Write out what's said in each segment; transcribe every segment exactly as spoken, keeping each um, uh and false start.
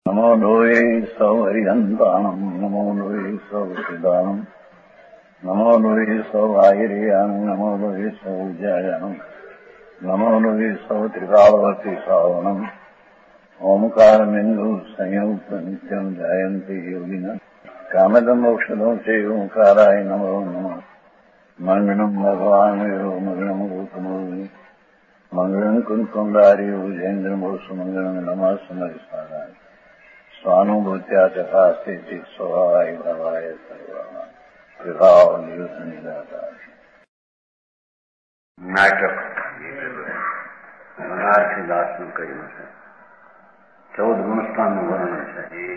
નમો લોહે સૌ હરિહંતાણમ નમો લોહે સૌ સિદાનમ નમો લોહે સૌ આયર્યાણમ નમો લોહે સૌ જયાણમ નમો લોહે સૌ ત્રિકાળવતી શ્રાવણમ ઓમકાર બિંદુ સંયુક્ત નિત્યમ જાયંતિ યોગિના કામદમ ઔષધો છે ઓંકારાય નમો નમઃ મંગળમ ભગવાન વિરો મંગળમ ગૌતમોની મંગળમ કુંકુંડાર્યો જૈન્દ્રમો સુમંગળમ નમઃ સમરિસારાય સ્વાનુભૂત્યા તથા સ્થિતિ સ્વભાવાય ભાવાય સર્વમાં વિભાવ નિયુદ્ધ નિરાકાર નાટક મહાર્ષિદાસનું કહ્યું છે. ચૌદ ગુણસ્થાનનું વર્ણન છે.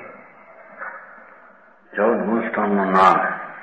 ચૌદ ગુણસ્થાનનું નામ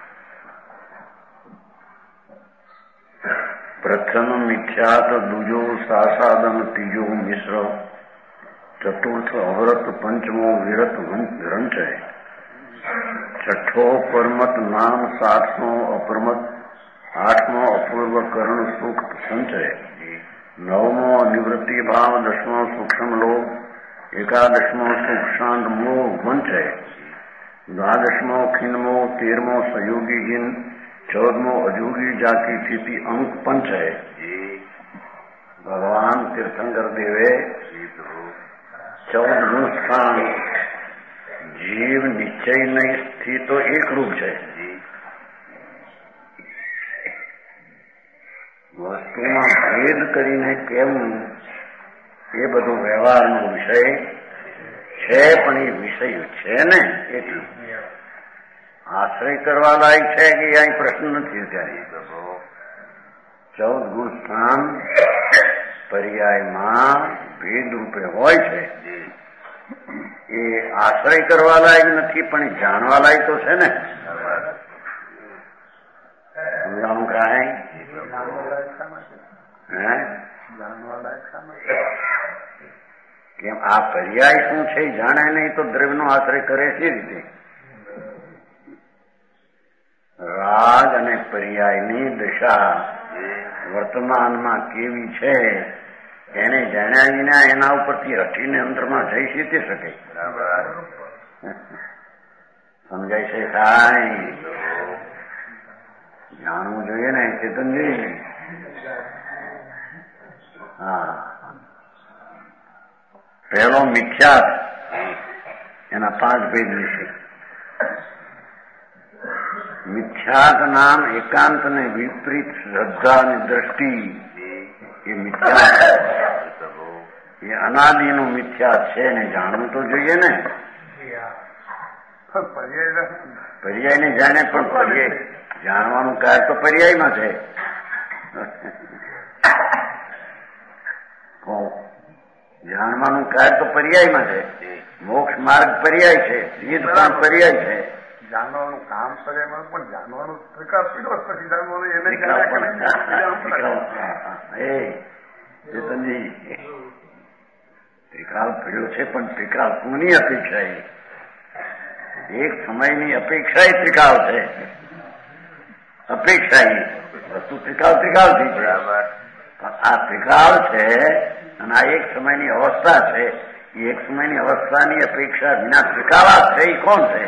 પ્રથમ મિથ્યાત, દૂજો સાસાદન, ત્રીજો મિશ્ર, ચતુર્થ અવરત, પંચમો વિરત રંચય, છઠ્ઠો પરમત નામ, સાતમો અપરમત, આઠમો અપૂર્વ કર્ણ સૂક્ત સંચય, નવમો નિવૃત્તિ ભાવ, દસમો સૂક્ષ્મ લોભ, એકાદશમો સૂક્ષ્માંત મોહ વંચય, દ્વાદશમો ખિન્મો, તેરમો સયોગી જીન, ચૌદમો અજોગી જાતિ સ્થિતિ અંક પંચય. ભગવાન તીર્થંકર દેવે ચૌદ ગુણસ્થાન જીવ નિશ્ચય નહીં સ્થિતો એકરૂપ છે. વસ્તુમાં ભેદ કરીને કેમ એ બધો વ્યવહારનો વિષય છે, પણ એ વિષય છે ને એટલું આશ્રય કરવા લાયક છે કે અહીં પ્રશ્ન નથી. ત્યારે ચૌદ ગુણસ્થાન પર્યાયમાં ભેદ રૂપે હોય છે. એ આશ્રય કરવા લાયક નથી, પણ એ જાણવા લાયક તો છે ને. સમજાણું કાંઈ હે કેમ આ પર્યાય શું છે જાણે નહીં તો દ્રવ્યનો આશ્રય કરે છે રીતે. રાગ અને પર્યાયની દશા વર્તમાનમાં કેવી છે એને જાણ્યા વિના એના ઉપરથી હટીને અંતરમાં જઈ શીખી શકે. સમજાય છે કાંઈ? જાણવું જોઈએ ને ચેતનજી. હા, પહેલો મિથ્યાત, એના પાંચ ભેદ વિશે. મિથ્યાત નામ એકાંત ને વિપરીત શ્રદ્ધા અને દ્રષ્ટિ એ મિથ્યાત, એ અનાદિનું મિથ્યાત છે ને જાણવું તો જોઈએ ને. પર્યાય ને જાણે પણ પર્યાય જાણવાનું કાર્ય તો પર્યાયમાં છે. જાણવાનું કાર્ય તો પર્યાયમાં છે. મોક્ષ માર્ગ પર્યાય છે, સિદ્ધ પણ પર્યાય છે. જાણવાનું કામ કરે પણ જાણવાનું ત્રિકાળ પીડો પછી જાણવાનું એને ચેતનજી ત્રિકાળ પીડ્યો છે, પણ ત્રિકાળ કોની અપેક્ષા? એક સમયની અપેક્ષા ત્રિકાળ છે. અપેક્ષા વસ્તુ ત્રિકાળ ત્રિકાળ થી છે, પણ આ ત્રિકાળ છે અને આ એક સમયની અવસ્થા છે. એક સમયની અવસ્થાની અપેક્ષા વિના ત્રિકાળા છે એ કોણ છે?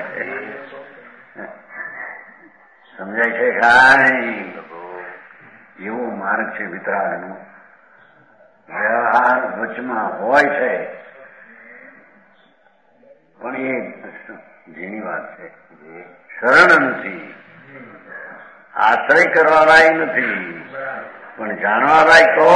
સમજાય છે કાંઈ? એવો માર્ગ છે વિતરાગનો. વ્યવહાર વચમાં હોય છે, પણ એ જેની વાત છે શરણ નથી, આશ્રય કરવા લાયક નથી, પણ જાણવા લાયક તો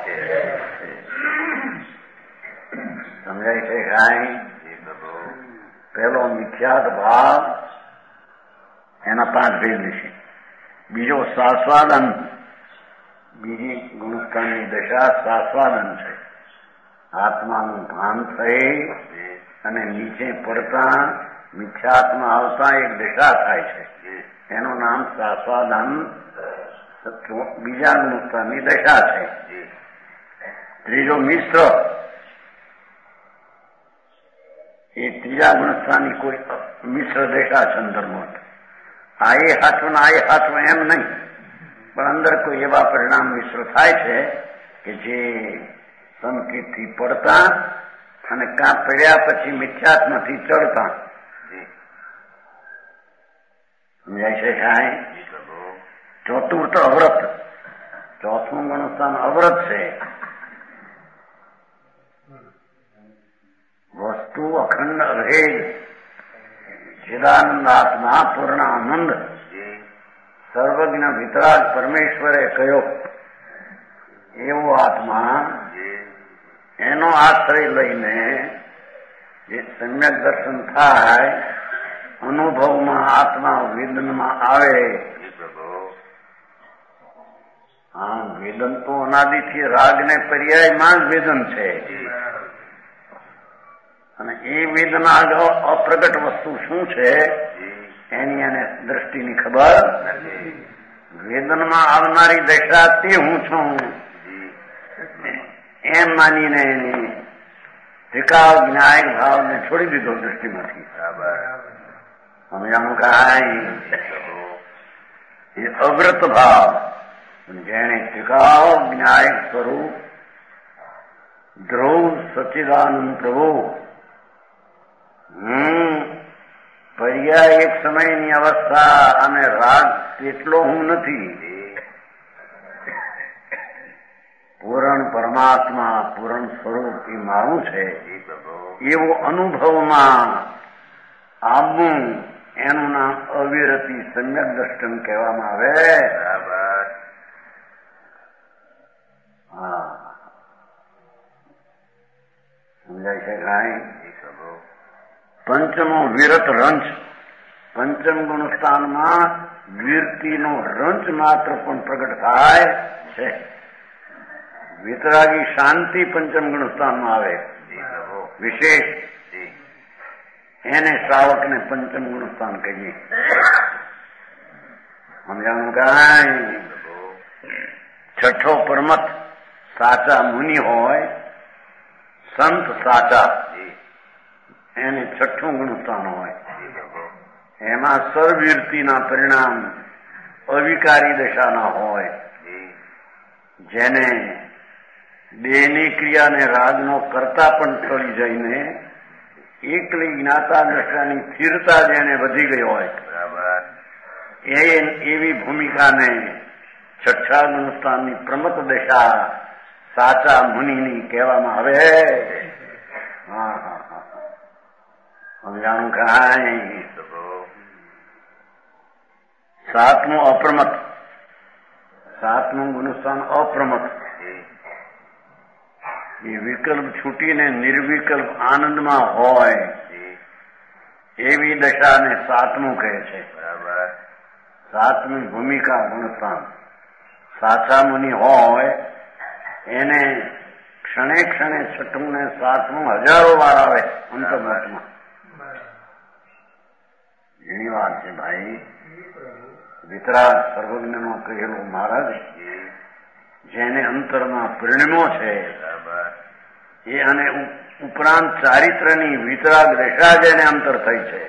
સમજાય છે કાંઈ? પેલો મિથ્યાત ભાવ, એના પાંચ ભેદ વિશે. બીજો સાસ્વાદન, બીજી ગુણસ્થાનની દશા સાસ્વાદન છે. આત્માનું ભાન થઈ અને નીચે પડતા મિથ્યાત્મા આવતા એક દશા થાય છે, એનું નામ સાસ્વાદન બીજા ગુણસ્થાનની દશા છે. ત્રીજો મિશ્ર, એ ત્રીજા ગુણસ્થાનની કોઈ મિશ્ર દશા છે. અંદરમાં આ એ હાથવું આ એ હાથવું એમ નહીં, પણ અંદર કોઈ એવા પરિણામ મિશ્ર થાય છે કે જે સંકેતથી પડતા અને કાં પડ્યા પછી મિથ્યાત્મથી ચડતા. સમજાય છે કાંઈ? ચોથું તો અવ્રત, ચોથું ગુણસ્થાન અવ્રત છે. વસ્તુ અખંડ અભેદ ચિદાનંદ આત્મા પૂર્ણ આનંદ સર્વજ્ઞ વિતરાગ પરમેશ્વરે કયો એવો આત્મા, એનો આશ્રય લઈને જે સમ્યક દર્શન થાય, અનુભવમાં આત્મા વેદનમાં આવે. હા, વેદન તો અનાદિથી રાગને પર્યાયમાં જ વેદન છે, અને એ વેદના અપ્રગટ વસ્તુ શું છે એની એને દ્રષ્ટિની ખબર નથી. વેદનમાં આવનારી દશા તે હું છું એમ માનીને એની ત્રિકાળ જ્ઞાયક ભાવને છોડી દીધો દ્રષ્ટિમાંથી. સમજાણું કાંઈ? એ અવ્રત ભાવ, જેને ત્રિકાળ જ્ઞાયક સ્વરૂપ ધ્રુવ સચ્ચિદાનંદ પ્રભુ હમ પર્યાય એક સમયની અવસ્થા અને રાગ તેટલો હું નથી. પૂરણ પરમાત્મા પૂરણ સ્વરૂપ એ મારું છે એવો અનુભવમાં આવવું, એનું નામ અવિરતી સમ્યક દર્શન કહેવામાં આવે. હા, સમજાય છે કાંઈ? પંચમો વિરત રંચ, પંચમ ગુણસ્થાનમાં વીરતીનો રંચ માત્ર પણ પ્રગટ થાય છે. વિતરાગી શાંતિ પંચમ ગુણસ્થાનમાં આવે વિશેષ, એને શ્રાવકને પંચમ ગુણસ્થાન કહીએ. સમજાણું કાંઈ? છઠ્ઠો પરમત સાચા મુનિ હોય, સંત સાચા, એને છઠ્ઠું ગુણસ્થાન હોય. એમાં સર્વવીરતીના પરિણામ અવિકારી દશાના હોય, જેને દેહની ક્રિયાને રાગનો કરતા પણ ટળી જઈને એકલી જ્ઞાતા દશાની સ્થિરતા જેને વધી ગઈ હોય, એ એવી ભૂમિકાને છઠ્ઠા ગુણસ્થાનની પ્રમત દશા સાચા મુનિની કહેવામાં આવે. હા હા હા, સમજાણું કાંઈ? સાતમું અપ્રમત, સાતમું ગુણસ્થાન અપ્રમત, એ વિકલ્પ છૂટીને નિર્વિકલ્પ આનંદમાં હોય એવી દશાને સાતમું કહે છે. સાતમી ભૂમિકા ગુણસ્થાન. સાચા મુનિ હોય એને ક્ષણે ક્ષણે છઠ્ઠું ને સાતમું હજારો વાર આવે અંતર્મતમાં. એની વાત છે ભાઈ. વિતરાગ સર્વજ્ઞનો કહેલો મહારાજ જેને અંતરમાં પરિણમો છે એ, અને ઉપરાંત ચારિત્રની વિતરાગ દશા જેને અંતર થઈ છે,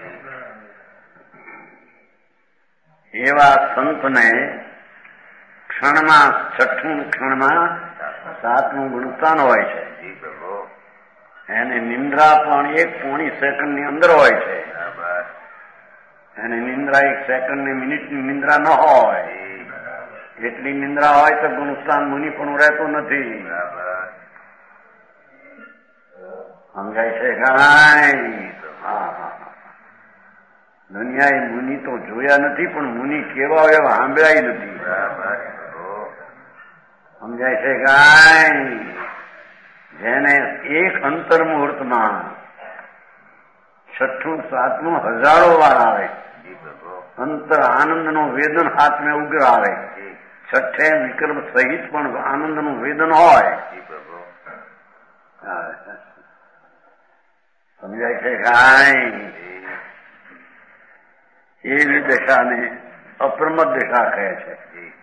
એવા સંતને ક્ષણમાં છઠ્ઠું ક્ષણમાં સાતમું ગુણસ્થાન હોય છે. એને નિંદ્રા પણ એક પોણી સેકન્ડની અંદર હોય છે. એને નિંદ્રા એક સેકન્ડની મિનિટની નિંદ્રા ન હોય, એટલી નિંદ્રા હોય તો ગુણસ્થાન મુનિ પણ રહેતું નથી. સમજાય છે કાંઈ? હા હા, દુનિયાએ મુનિ તો જોયા નથી, પણ મુનિ કેવા હોય એવા સાંભળાય નથી. સમજાય છે કાંઈ? જેને એક અંતર મુહૂર્તમાં છઠ્ઠું સાતમું હજારો વાર આવે, અંતર આનંદનો વેદન હાથમાં ઉગ્ર આવે, છઠ્ઠે વિકલ્પ સહિત પણ આનંદનું વેદન હોય. સમજાય છે કાંઈ? એવી દશાને અપ્રમત દશા કહે છે.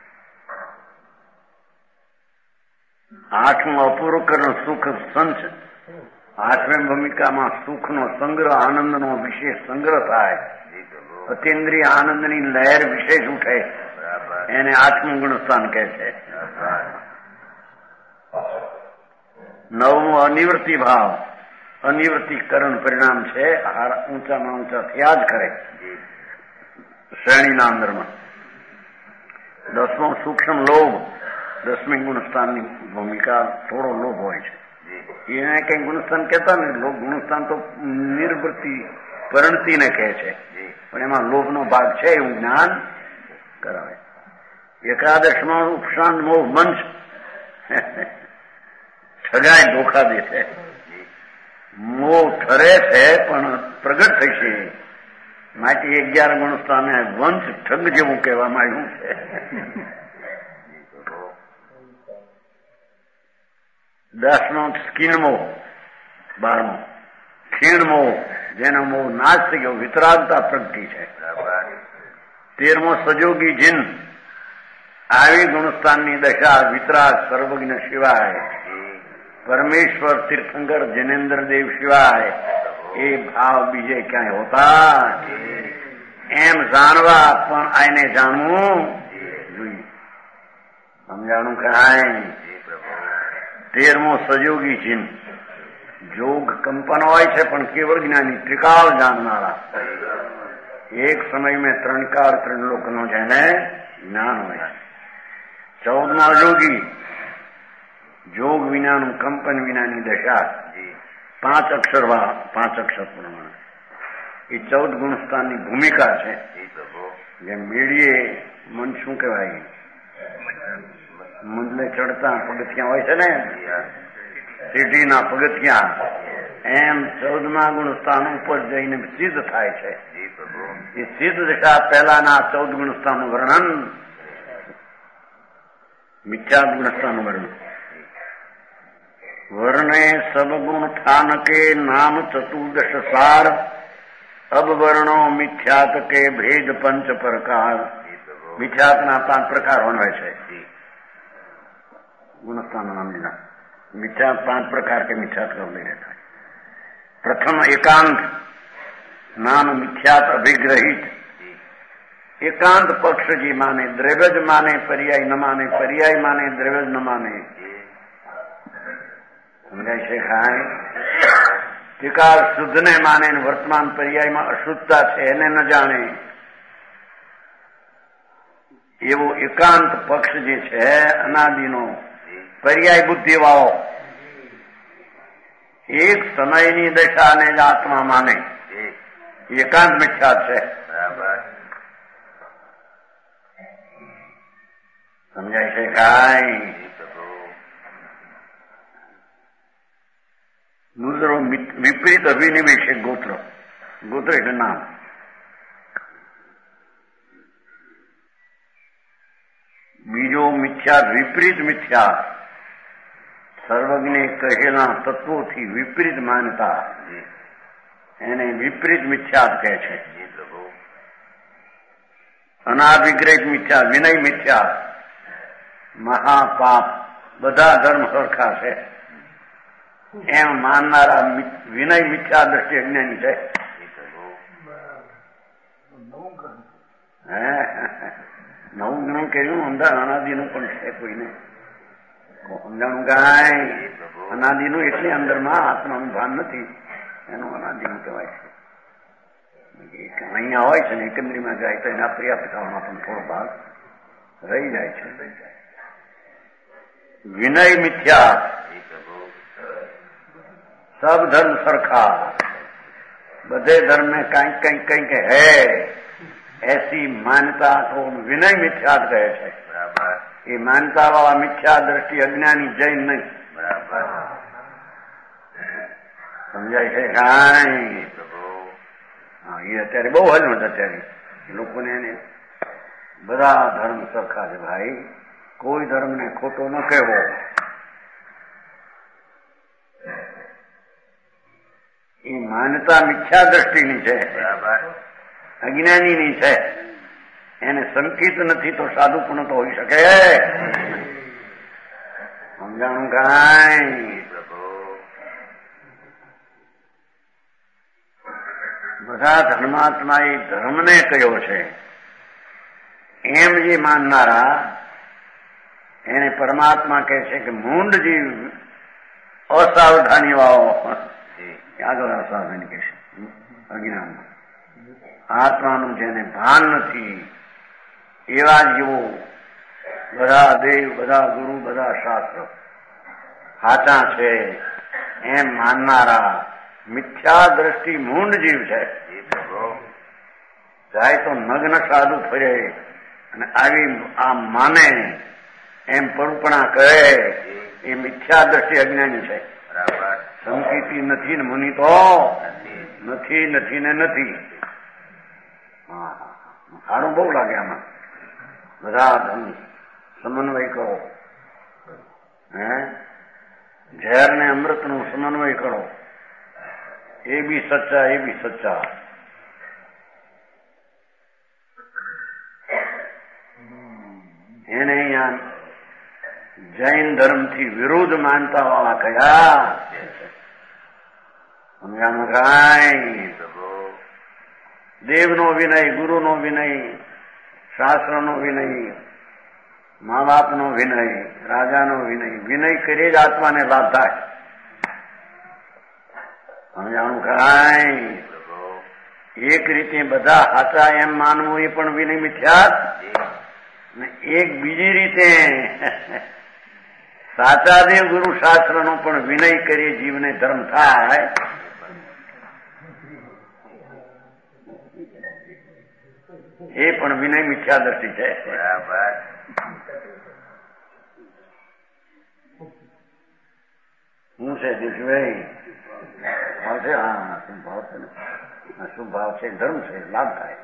આઠમું અપૂર્વકરણ સુખ સંચ. આઠમી ભૂમિકામાં સુખનો સંગ્રહ, આનંદનો વિશેષ સંગ્રહ થાય, અતિન્દ્રિય આનંદની લહેર વિશેષ ઉઠે, એને આઠમું ગુણસ્થાન કહે છે. નવમું અનિવૃત્તિ ભાવ. અનિવૃત્તિકરણ પરિણામ છે. ઊંચામાં ઊંચા થયા જ કરે શ્રેણીના અંદરમાં. દસમો સૂક્ષ્મ લોભ, દસમી ગુણસ્થાનની ભૂમિકા થોડો લોભ હોય છે. એને કઈ ગુણસ્થાન કહેતા ને, લોભ ગુણસ્થાન તો નિર્વૃત્તિ પરિણતિને કહે છે, પણ એમાં લોભનો ભાગ છે એવું જ્ઞાન કરાવે. એકાદશમાં ઉપશાંત મોહ મંચ ઠગાય ધોખા દે છે. મોહ ઠરે છે પણ પ્રગટ થઈ છે. માટે અગિયાર ગુણસ્થાને વંશ ઠગ જેવું કહેવામાં આવ્યું છે. દસમો સ્કીનમો, બારમો ખીણમો, જેનો મોહ નાશ થઈ ગયો, વિતરાગતા પ્રગટી છે. તેરમો સજોગી જીન, આવી ગુણસ્થાનની દશા વિતરાગ સર્વજ્ઞ સિવાય, પરમેશ્વર તીર્થંકર જનેન્દ્ર દેવ સિવાય એ ભાવ બીજે ક્યાંય હોતા એમ જાણવા પણ આને જાણવું જોઈએ. સમજાણું કાંઈ. તેરમો સજોગી ચિહ્ન, જોગ કંપન હોય છે પણ કેવળ જ્ઞાની ત્રિકાળ જાણનારા. એક સમય મેં ત્રણ કાળ ત્રણ લોકનો જેને જ્ઞાન હોય. ચૌદમો યોગી, જોગ વિનાનું કંપન વિનાની દશા, પાંચ અક્ષર વા પાંચ અક્ષર પ્રમાણે એ ચૌદ ગુણસ્થાનની ભૂમિકા છે. જેમ મેળીએ મન શું કહેવાય, મંદને ચડતા પગથિયા હોય છે ને, સીડીના પગથિયા, એમ ચૌદમા ગુણસ્થાન ઉપર જઈને સિદ્ધ થાય છે. એ સિદ્ધ દશા પહેલાના ચૌદ ગુણસ્થાનનું વર્ણન, મિથ્યા ગુણસ્થાનનું વર્ણન. વર્ણે સબ ગુણ થાન કે નામ ચતુર્દશ સાર, અબ વર્ણો મિથ્યાત કે ભેદ પંચ પ્રકાર. મિથ્યાતના પાંચ પ્રકાર હોય છે ગુણસ્થાન નામના. મિથ્યાત પાંચ પ્રકાર કે મિથ્યાત લઈ રહેતા. પ્રથમ એકાંત, નામ મિથ્યાત અભિગ્રહિત. એકાંત પક્ષ જે માને, દ્રવ્ય જ માને, પર્યાય ન માને, પર્યાય માને, દ્રવ્ય જ ન માને. સમજાય છે ખાય. ત્રિકાળ શુદ્ધને માને, વર્તમાન પર્યાયમાં અશુદ્ધતા છે એને ન જાણે, એવો એકાંત પક્ષ જે છે અનાદિનો પર્યાય બુદ્ધિ વાળો, એક સમયની દશાને જ આત્મા માને, એકાંત મિથ્યા છે. સમજાય છે કાંઈ. દૂસરો વિપરીત અભિનિવેશ, ગોત્ર. ગોત્ર એટલે નામ. બીજો મિથ્યા, વિપરીત મિથ્યા, સર્વજ્ઞ કહેલા તત્વોથી વિપરીત માનતા, એને વિપરીત મિથ્યા કહે છે. અનાભિગ્રહિત મિથ્યા, વિનય મિથ્યા, મહાપાપ, બધા ધર્મ સરખા છે એમ માનનારા વિનય મિથ્યા દ્રષ્ટિ અજ્ઞાની છે. નવું જ્ઞાન કર્યું, અંદર અનાદિનું પણ છે કોઈને સમજાણું કાંઈ. અનાદિનું એટલે અંદરમાં આત્માનું ભાન નથી, એનું અનાદિનું કહેવાય છે. અહીંયા હોય છે ને એકંદરીમાં જાય તો એના પર્યાપ્ત થવામાં પણ થોડો ભાગ રહી જાય છે. વિનય મિથ્યા, સબ ધર્મ સરખા, બધે ધર્મ में કંઈક કંઈક કંઈક है, ऐसी मान्यता को विनय मिथ्या કહે છે. એ માનતા વાળા મિથ્યા દ્રષ્ટિ અજ્ઞાની જૈન નહીં. સમજાય છે કાંઈ. હા, એ અત્યારે બહુ હલમત. અત્યારે લોકોને એને બધા ધર્મ સરખા છે ભાઈ, કોઈ ધર્મને ખોટો ન કહેવો. એ માન્યતા મિથ્યા દ્રષ્ટિની છે, અજ્ઞાનીની છે. એને સંકિત નથી તો સાધુ પણ તો હોઈ શકે. સમજાણું કાંઈ. બધા ધર્માત્મા એ ધર્મને કયો છે એમ જે માનનારા એને પરમાત્મા કહે છે કે મૂંડ જે અસાવધાની વાળો આગળ આસ્વાદન કે છે અજ્ઞાન આત્માનું જેને ભાન નથી એવા જેવો બધા દેવ બધા ગુરુ બધા શાસ્ત્ર સાચા છે એમ માનનારા મિથ્યા દ્રષ્ટિ મૂંડ જીવ છે. જાય તો નગ્ન સાધુ ફરે અને આવી આ માને એમ પરુપણા કરે એ મિથ્યા દ્રષ્ટિ અજ્ઞાની છે. સંકિતી નથી ને મુનિ તો નથી નથી ને નથી. હા સારું બહુ લાગે આમાં બધા ધન સમન્વય કરો. હે ઝેર ને અમૃત નું સમન્વય કરો. એ બી સચ્ચા એ બી સચ્ચા. એને અહીંયા જૈન ધર્મ થી વિરુદ્ધ માનતા વાળા કયા સમજાનું કાંઈ દેવનો વિનય ગુરુનો વિનય શાસ્ત્રનો વિનય મા બાપનો વિનય રાજાનો વિનય વિનય કરી જ આત્માને લાભ થાય. સમજાણું કાંઈ એક રીતે બધા સાચા એમ માનવું એ પણ વિનય મિથ્યા ને એક બીજી રીતે સાચા દેવ ગુરુ શાસ્ત્રનો પણ વિનય કરી જીવને ધર્મ થાય એ પણ વિનય મિથ્યા દ્રષ્ટિ છે. બરાબર શું છે દીકભાઈ ભાવ છે? હા શું ભાવ છે ને શું ભાવ છે? ધર્મ છે લાભ થાય.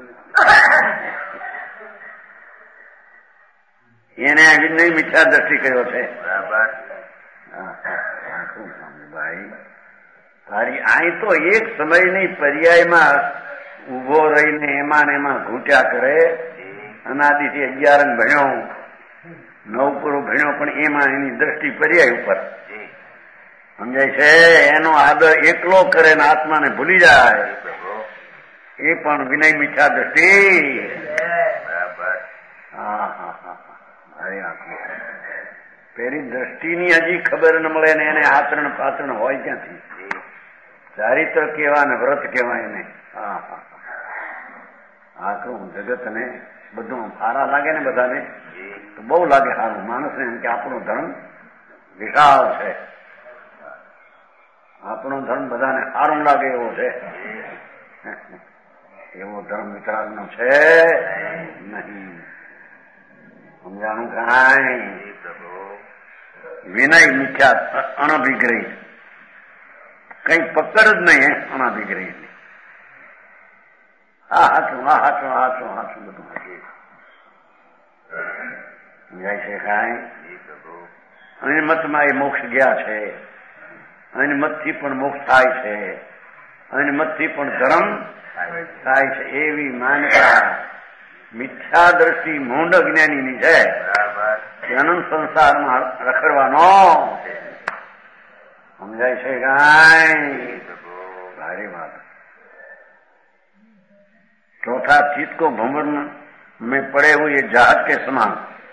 એને વિનય મિથ્યા દ્રષ્ટિ કર્યો છે. બરાબર ભાઈ તારી અહીં તો એક સમયની પર્યાયમાં ઉભો રહીને એમાં ને એમાં ઘૂંટ્યા કરે. અનાદિથી અગિયાર ભણ્યો નવ પૂરો ભણ્યો પણ એમાં એની દ્રષ્ટિ પર્યાય ઉપર સમજાય છે. એનો આદર એકલો કરે ને આત્માને ભૂલી જાય એ પણ વિનય મિથ્યા દ્રષ્ટિ. હા હા હા અરે આખું પેલી દ્રષ્ટિની હજી ખબર ન મળે ને એને આચરણ પાચરણ હોય ક્યાંથી? ચારિત્ર કેવા ને વ્રત કેવા એને. હા હા આખું જગત ને બધું સારા લાગે ને બધાને તો બહુ લાગે સારું. માણસને એમ કે આપણો ધર્મ વિશાળ છે આપણો ધર્મ બધાને સારું લાગે એવો છે. એવો ધર્મ વિતરાગનો છે નહીં. સમજાણું કાંઈ વિનય મિથ્યા અનભિગ્રહી કઈ પકડ જ નહીં. અનભિગ્રહી હા હાચું હા હાચું હાચું હાચું બધું હાચું સમજાય છે કાંઈ. અને મતમાં એ મોક્ષ ગયા છે. અને મતથી પણ મોક્ષ થાય છે. અને મતથી પણ ધર્મ થાય છે. એવી માન્યતા મિથ્યા દ્રષ્ટિ મૂંડ અજ્ઞાનીની છે. અનંત સંસારમાં રખડવાનો સમજાય છે કાંઈ. ભારી વાત. चौथा चित्त को भंवर में पड़े हुए जहाज के समान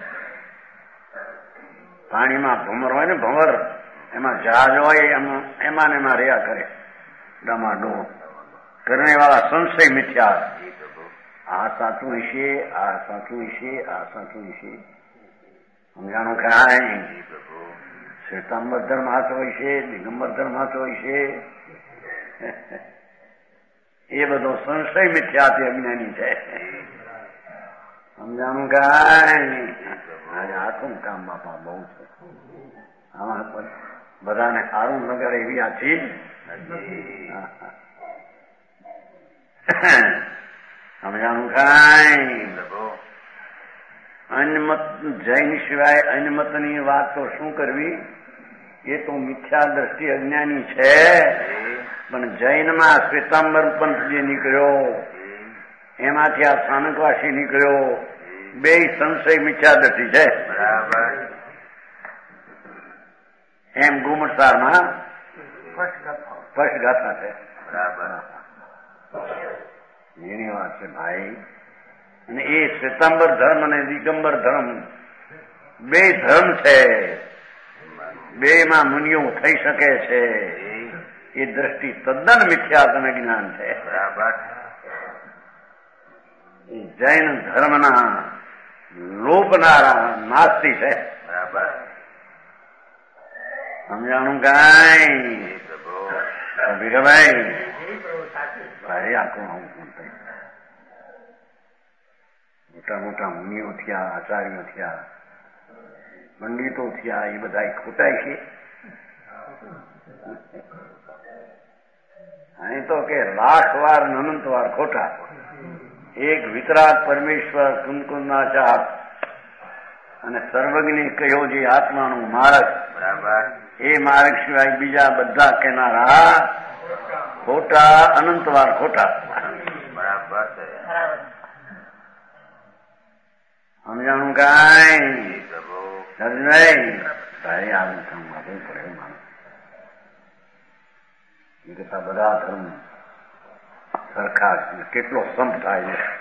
પાણીમાં ભમર હોય ને ભંવર એમાં જહાજ હોય એમાં ને એમાં રહ્યા કરે ડમાડો કરને વાળા સંશય મિથ્યા. આ સાચું હશે આ સાચું હશે આ સાચું હશે સમજાણું કાંઈ. શ્વેતાંબર ધર્મ હાચો હોય છે દિગંબર ધર્મ હાચો હોય છે એ બધો સંશય મિથ્યાથી અજ્ઞાની છે. સમજાણું કાંઈ. આજે આખું કામ બાપા બહુ છે. આમાં બધાને સારું નગર એવી આ ચીજ સમજાણું કાંઈ. અન્યમત જૈન સિવાય અન્યમતની વાત તો શું કરવી? એ તો મિથ્યા દ્રષ્ટિ અજ્ઞાની છે. પણ જૈનમાં શ્વેતાંબર પંથ જે નીકળ્યો એમાંથી આ સ્થાનકવાસી નીકળ્યો બે સંશય મિથ્યા દ્રષ્ટિ છે. બરાબર એમ ગુમટસારમાં સ્પષ્ટ ગાથા છે. બરાબર એની વાત છે ભાઈ. અને એ શ્વેતાંબર ધર્મ અને દિગંબર ધર્મ બે ધર્મ છે. બે માં મુનિઓ થઈ શકે છે. એ દ્રષ્ટિ તદ્દન મિથ્યા તને જ્ઞાન છે. બરાબર. એ જૈન ધર્મના લોપનારા નાસ્તી છે. બરાબર. સમજાણું કાંઈ ભીખાભાઈ? ભાઈ આખું આવું મોટા મોટા મુનિઓ થયા, આચાર્યો થયા, પંડિતો થયા, એ બધા ખોટાય છે. અહીં તો કે લાખ વાર અનંત વાર ખોટા. એક વિતરાગ પરમેશ્વર કુંકુંદાચાર અને સર્વજ્ઞ કહ્યો જે આત્માનો માર્ગ, બરાબર, એ માર્ગ સિવાય બીજા બધા કેનારા ખોટા, અનંત વાર ખોટા. બરાબર. સમજાણું કાંઈ? સમજાય? ભાઈ આવું સમજવું પડે. માણસ એ કરતા બધા ધર્મ સરખા કેટલો સંપ થાય છે.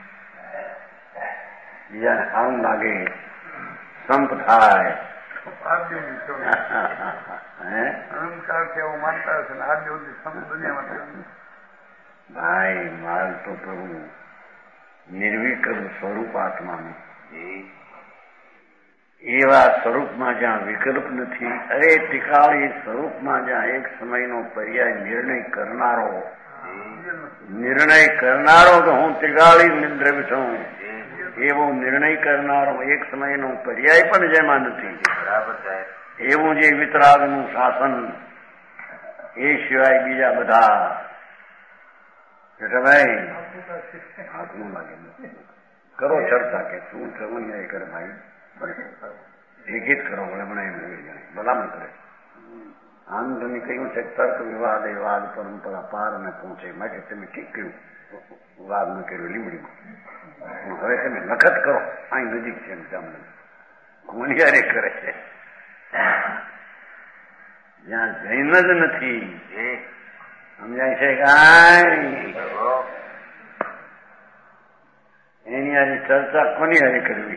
બીજાને સારું લાગે, સંપ થાય. અહંકાર છે એવું માનતા હશે ને આજ સુધી સંપ દુનિયામાં. ભાઈ મારું તો પ્રભુ નિર્વિકલ્પ સ્વરૂપ આત્માનું, એવા સ્વરૂપમાં જ્યાં વિકલ્પ નથી, અરે ટીકાળી સ્વરૂપમાં જ્યાં એક સમયનો પર્યાય નિર્ણય કરનારો, નિર્ણય કરનારો તો હું ટીકાળી દ્રવ્ય છું, એવો નિર્ણય કરનારો એક સમયનો પર્યાય પણ જેમાં નથી. એવું જે વિતરાગનું શાસન, એ સિવાય બીજા બધા ભાઈ હાથનું લાગે. કરો ચર્ચા કે શું થવું એ કરે ભાઈ, એક કરો ભલે ભલામણ કરે. આમ તમે કહ્યું છે તર્ક વિવાદ એ વાદ પરંપરા પાર ને પહોંચે માટે તમે ઠીક કહ્યું, વાદ ન કર્યો લીમડીમાં. હવે તમે લખત કરો, અહીં નજીક છે ગુણિયારે કરે છે. જ્યાં જૈન જ નથી, સમજાય છે કાંઈ? એની આની ચર્ચા કોની હારી કરવી?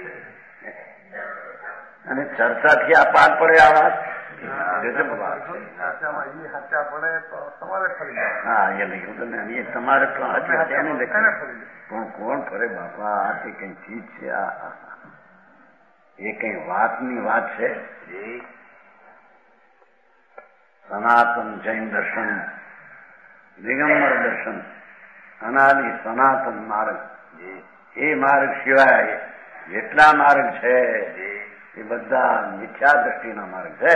અને ચર્ચાથી આ પાર પડે આ વાત. હા એ લખ્યું તમે એ તમારે પણ કોણ ફરે બાપા? આ તે કઈ ચીજ છે? આ એ કઈ વાતની વાત છે? સનાતન જૈન દર્શન, દિગંબર દર્શન, અનાદિ સનાતન માર્ગ, એ માર્ગ સિવાય જેટલા માર્ગ છે એ બધા મિથ્યા દ્રષ્ટિના માર્ગ છે.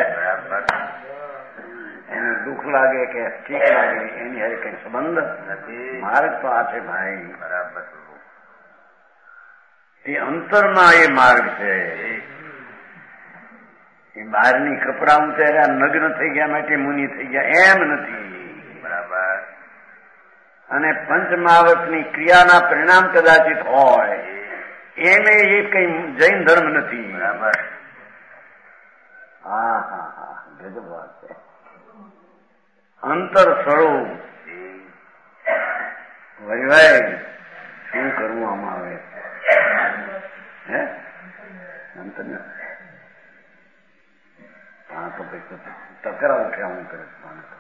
એને દુઃખ લાગે કે ઠીક લાગે એની હારે કઈ સંબંધ નથી. માર્ગ તો આ છે ભાઈ. બરાબર. એ અંતરમાં એ માર્ગ છે. એ બહારની કપડા ઉતાર્યા નગ્ન થઈ ગયા માટે મુનિ થઈ ગયા એમ નથી. બરાબર. અને પંચમાવતની ક્રિયાના પરિણામ કદાચિત હોય, એને એ કઈ જૈન ધર્મ નથી. બરાબર. હા હા હા ગજબ વાત છે. અંતર સ્વરૂપ વૈવાહિક શું કરવું આમાં આવે? હે અંતર હા તો તકરાર ઉઠ્યા હું કરે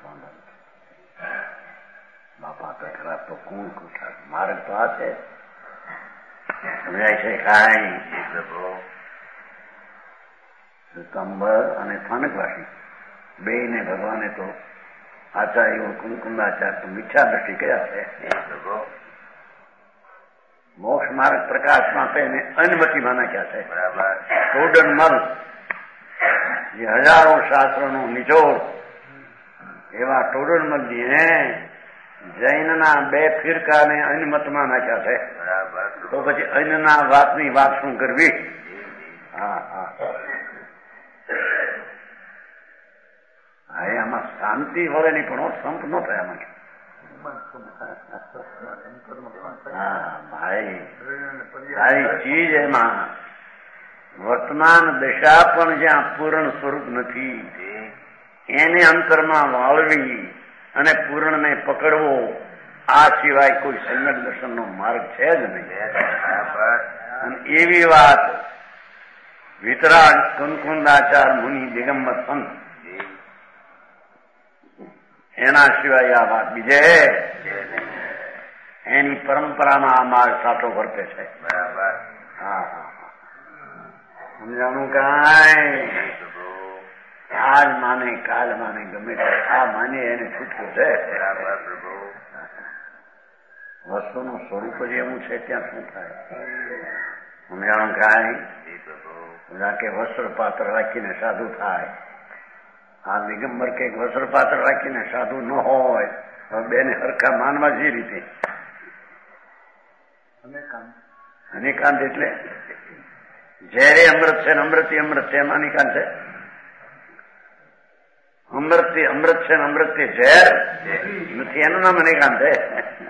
બાપા તકરાર તો કોણ ઉઠા? માર્ગ તો આ છે. સમજાય છે કાંઈ? સ્તંભર અને સ્થાનકવાસી બે ને ભગવાને તો આચાર્યો કુંકુંદાચાર તો મિથ્યા દ્રષ્ટિ કયા છે. મોક્ષ માર્ગ પ્રકાશમાં તેને અનમતિમાં નાખ્યા છે. બરાબર. ટોડન મલ જે હજારો શાસ્ત્રોનો નિચોડ એવા ટોડન મલજીને જૈનના બે ફિરકાને અનમતમાં નાખ્યા છે. બરાબર. તો પછી અન્યના વાતની વાત શું કરવી? હા હા હા આમાં શાંતિ વળે નહીં પણ સંપ ન થાય આમાં. હા ભાઈ સારી ચીજ એમાં વર્તમાન દશા પણ જ્યાં પૂર્ણ સ્વરૂપ નથી એને અંતરમાં વાળવી અને પૂર્ણને પકડવો, આ સિવાય કોઈ સમ્યક દર્શનનો માર્ગ છે જ નહીં. અને એવી વાત વિતરાગ કુંકુંદાચાર મુનિ દિગંબર સંત એના સિવાય આ વાત બીજે એની પરંપરામાં આ માર્ગ સાચો વર્તે છે. બરાબર. હા હા સમજાણું કાંઈ આજ માને કાલ માને ગમે તે આ માને એને છૂટવું છે. વસ્તુનું સ્વરૂપ જ એવું છે ત્યાં શું થાય સમજાણું કાંઈ કે વસ્ત્ર પાત્ર રાખીને સાધુ થાય. આ દિગંબર કે વસ્ત્ર પાત્ર રાખીને સાધુ ન હોય તો બેને હરખા માનવા જે રીતે અનેકાંત એટલે ઝેરે અમૃત છે ને અમૃતિ અમૃત છે એમાં અનેકાંત છે. અમૃત અમૃત છે ને અમૃત ઝેર નથી એનું નામ અનેકાંત છે.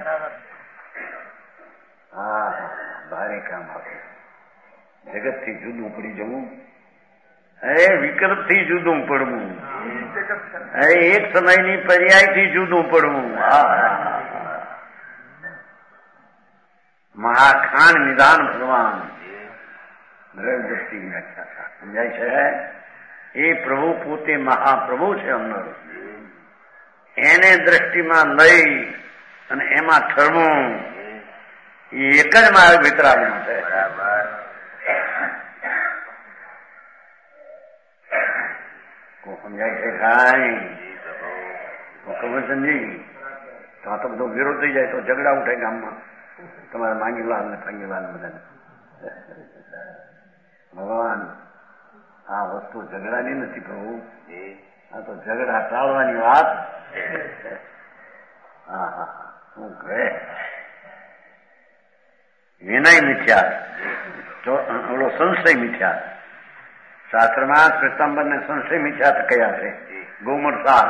હા ભારે કામ આપ્યું. જગત થી જુદું પડી જવું એ વિકલ્પ થી જુદું પડવું એ એક સમયની પર્યાય થી જુદું પડવું. મહાખાન નિદાન ભગવાન દ્રવ્યદૃષ્ટિ વ્યાખ્યા સમજાય છે. એ પ્રભુ પોતે મહાપ્રભુ છે અંદર એને દ્રષ્ટિમાં લઈ અને એમાં ઠરવું એ એક જ માર્ગ વિતરાગનો છે. સમજાય છે કાંઈ ખબર સમજી તો આ તો બધો વિરોધ થઈ જાય તો ઝઘડા ઉઠે ગામમાં તમારે માંગીલાલ ને ફાંગીલાલ ને બધાને. ભગવાન આ વસ્તુ ઝઘડાની નથી પ્રભુ આ તો ઝઘડા ટાળવાની વાત. હા હા હા શું કહે વિનય મિથ્યા ઓલો સંશય મિથ્યા. શાસ્ત્રમાં શ્વેતાંબર ને સંશય મિથ્યા કયા છે ગૌમર સાર.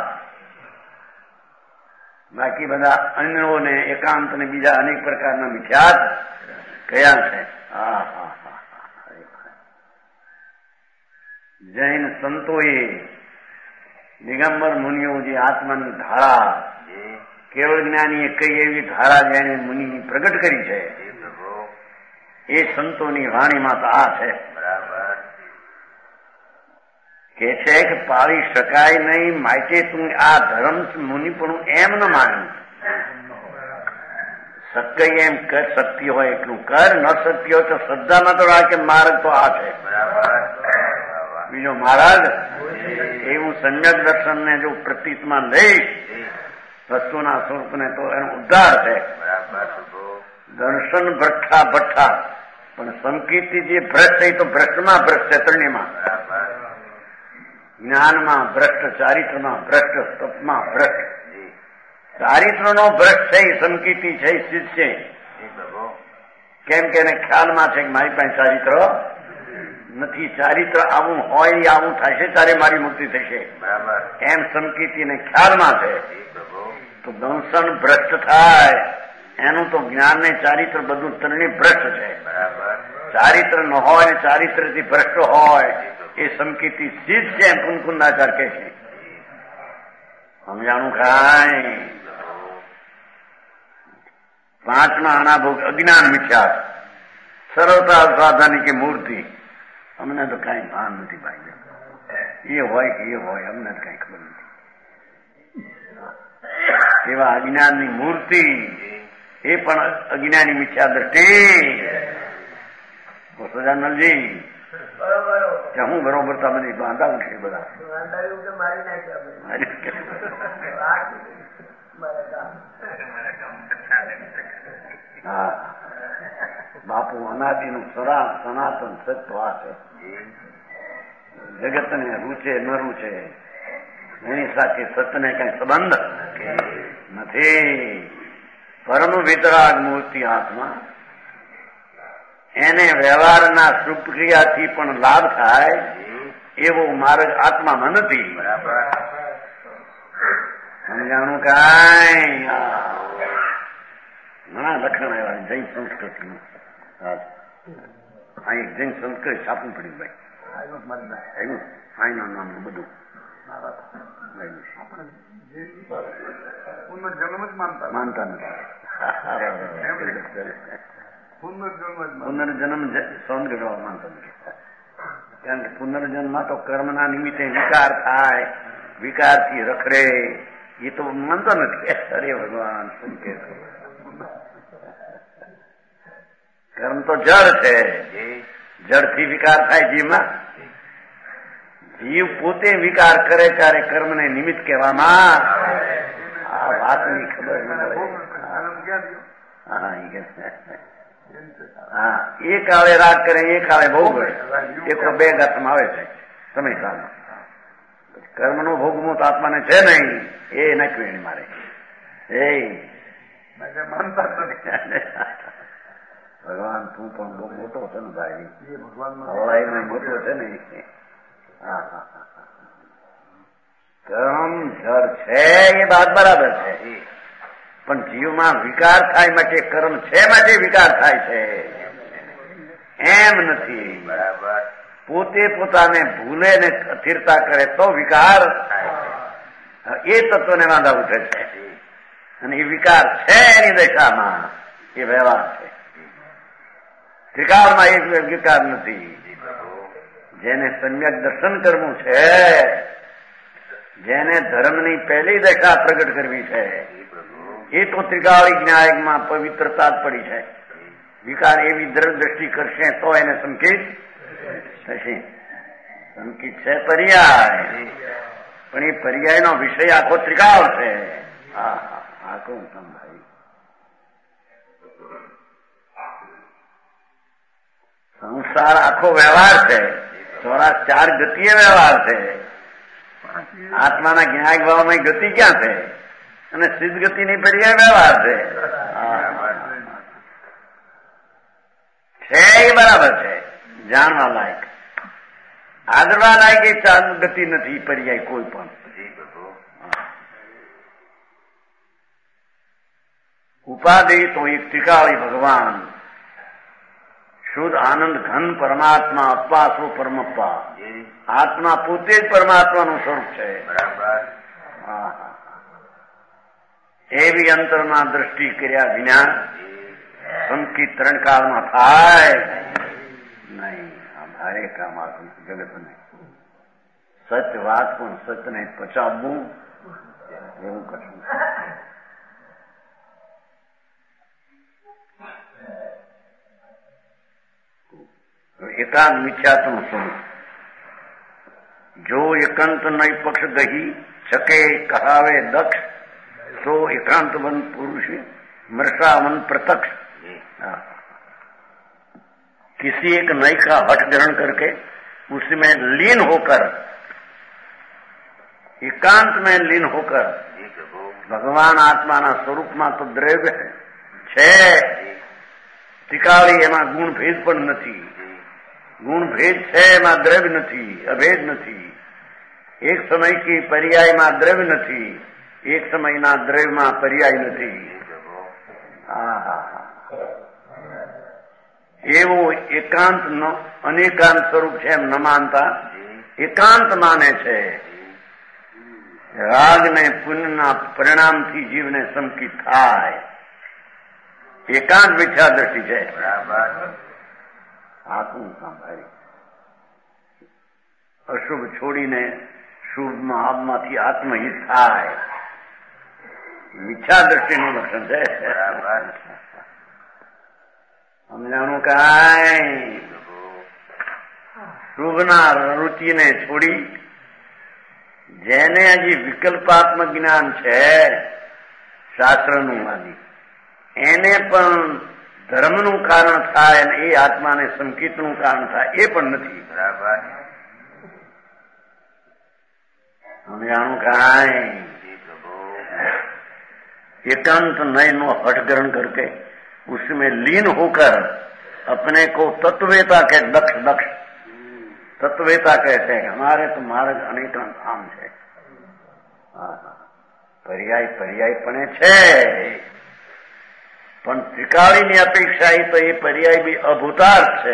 બાકી બધા અન્યોને એકાંત ને બીજા અનેક પ્રકારના મિથ્યાત કયા છે. હા હા હા જૈન સંતોએ દિગંબર મુનિઓ જે આત્માની ધારા કેવળ જ્ઞાનીએ કઈ એવી ધારા જેને મુનિ પ્રગટ કરી છે એ સંતોની વાણીમાં તો આ છે. કે છે કે પાળી શકાય નહીં માટે તું આ ધર્મ મુનિપણું એમ ન માન્યું. શક્ય એમ કર શક્તિ હોય એટલું કર ન શક્તિ હોય તો શ્રદ્ધામાં તો રાખે માર્ગ તો આ છે. બીજો મહારાજ એવું સમ્યક દર્શન ને જો પ્રતીતમાં લઈ વસ્તુના સ્વરૂપને તો એનો ઉદ્ધાર છે. દર્શન ભઠ્ઠા ભઠ્ઠા પણ સંકીર્તિ જે ભ્રષ્ટ એ તો ભ્રષ્ટમાં ભ્રષ્ટ છે. ત્રણેયમાં જ્ઞાનમાં ભ્રષ્ટ ચારિત્રમાં ભ્રષ્ટ તપમાં ભ્રષ્ટ. ચારિત્રનો ભ્રષ્ટ છે એ સંકીર્તિ છે એ સિદ્ધ છે. કેમ કે એને ખ્યાલમાં છે કે મારી પાસે ચારિત્ર નથી. ચારિત્ર આવું હોય આવું થશે ત્યારે મારી મુક્તિ થશે એમ સંકીર્તિને ખ્યાલમાં છે. તો દંશન ભ્રષ્ટ થાય એનું તો જ્ઞાન ને ચારિત્ર બધું ત્રણેય ભ્રષ્ટ છે. ચારિત્ર ન હોય ચારિત્રથી ભ્રષ્ટ હોય એ સંકીર્તિ સિદ્ધ છે એમ કુંકુંદાચાર કે છે. સમજાણું કાંઈ પાંચમા અનાભોગ અજ્ઞાન મિથ્યા સરળતા સાધાની કે મૂર્તિ અમને તો કઈ ભાન નથી ભાઈ. એ હોય કે એ હોય અમને તો કઈ ખબર નથી. એવા અજ્ઞાનની મૂર્તિ એ પણ અજ્ઞાની મિથ્યા દ્રષ્ટિ. સજાનલજી હું બરોબર તમે બાંધા ઉઠે બધા હા બાપુ અનાદિનું સરા સનાતન સત્વ આ છે. જગતને રૂચે ન રૂચે એની સાથે સત્યને કઈ સંબંધ નથી. પરમ વિતરાગ મૂર્તિ હાથમાં એને વ્યવહારના સુપ્રિયાથી પણ લાભ થાય એવો માર્ગ આત્મામાં નથી. સમજાણું કાંઈ ઘણા લખણ આવ્યા જૈન સંસ્કૃતિનું. આ એક જૈન સંસ્કૃત છાપવું પડ્યું ભાઈ આવ્યું ફાઈના નામનું બધું માનતા નથી. પુનર્જન્મ સૌંદ ગઢવા માનતા નથી. કારણ કે પુનર્જન્મમાં તો કર્મના નિમિત્તે વિકાર થાય, વિકારથી રખડે એ તો માનતો નથી. અરે ભગવાન શું કે કર્મ તો જળ છે, જળથી વિકાર થાય જીવમાં. જીવ પોતે વિકાર કરે ત્યારે કર્મને નિમિત્ત કહેવામાં. આ વાતની ખબર ન પડે. હા, એ કાળે રાગ કરે, એ કાળે ભોગ કરે. એકો બે ગાથમાં આવે છે સમયકાળમાં. કર્મનો ભોગવું તો આત્માને છે નહીં, એ નાખ્યું એને મારે. એ માનતા નથી. ભગવાન તું પણ બહુ મોટો છે ને ભાઈ, હવાઈમાં મોટો છે ને. હા હા હા, કર્મ જળ છે એ વાત બરાબર છે, પણ જીવમાં વિકાર થાય માટે કર્મ છે માટે વિકાર થાય છે એમ નથી. બરાબર. પોતે પોતાને ભૂલે ને અસ્થિરતા કરે તો વિકાર એ તત્વને વાંધા ઉઠે છે, અને એ વિકાર છે એની દશામાં એ વ્યવહાર છે. ત્રિકાળમાં એક વિકાર નથી. જેને સમ્યક દર્શન કરવું છે, જેને ધર્મની પહેલી દશા પ્રગટ કરવી છે, એ તો ત્રિકાળી ન્યાયમાં પવિત્રતા જ પડી છે. વિકાર એવી દ્રષ્ટિ કરશે તો એને સંકિત થશે. સંકિત છે પર્યાય, પણ એ પર્યાયનો વિષય આખો ત્રિકાળ છે. હા હા, આખો ભાઈ સંસાર આખો વ્યવહાર છે. ચોરાસ ચાર ગતિએ વ્યવહાર છે. આત્માના જ્ઞાયક ભાવમાં ગતિ ક્યાં છે? અને સિદ્ધ ગતિની પર્યાય વ્યવહાર છે. છે એ બરાબર છે, જાણવા લાયક. આદરવા લાયક એ ચાર ગતિ નથી પર્યાય કોઈ પણ. ઉપાધિ તો એક ત્રિકાળી ભગવાન, શુદ્ધ આનંદ ઘન પરમાત્મા, અપ્પા સો પરમપ્પા. આત્મા પોતે જ પરમાત્માનું સ્વરૂપ છે. એવી અંતરમાં દ્રષ્ટિ કર્યા વિના સંકિત ત્રણ કાળમાં થાય નહીં. આ ભારે કામ આખું જગતને. સત્ય વાત પણ સત્યને પચાવવું એવું કશું. એકાંત મિથ્યાત્વનું સ્વરૂપ. જો એકાંત નય પક્ષ ગહી શકે કહાવે દક્ષ, તો एकांत वन पुरुष मृषा वन प्रत्यक्ष। किसी एक नई का हट ग्रहण करके उसमें लीन होकर, एकांत में लीन होकर भगवान आत्माना स्वरूपમાં તો દ્રવ્ય છે, ટીકાળી એમાં ગુણ ભેદ પણ નથી. ગુણ ભેદ છે એમાં દ્રવ્ય નથી, અભેદ નથી. એક સમય की પર્યાયમાં દ્રવ્ય નથી, એક સમયના દ્રવ્યમાં પર્યાય નથી. એવું એકાંત અનેકાંત સ્વરૂપ છે એમ ન માનતા એકાંત માને છે. રાગ ને પુણ્યના પરિણામથી જીવને સંકિત થાય, એકાંત મિથ્યા દ્રષ્ટિ છે. આખું સાંભળી અશુભ છોડીને શુભમાં આપમાંથી આત્મહિત થાય, મિથ્યા દ્રષ્ટિનું લક્ષણ છે. સમજાણું કાંઈ? શુભના રુચિને છોડી જેને હજી વિકલ્પાત્મક જ્ઞાન છે શાસ્ત્રનું આદિ, એને પણ ધર્મનું કારણ થાય અને એ આત્માને સંકિતનું કારણ થાય એ પણ નથી. બરાબર સમજાણું કાંઈ? एकांत नय नो हट ग्रहण करके उसमें लीन होकर अपने को तत्वेता के दक्ष दक्ष तत्वेता कहते हैं. हमारे तो मार्ग अनेक आम है, पर्याय पर्यायपणे છે, પણ ત્રિકાળીની અપેક્ષા એ તો એ પર્યાય બી અભૂતાર્થ છે.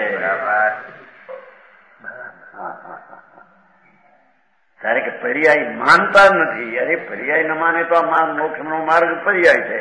ત્યારે કે પર્યાય માનતા નથી. અરે પર્યાય ન માને તો આ મોક્ષનો માર્ગ પર્યાય છે.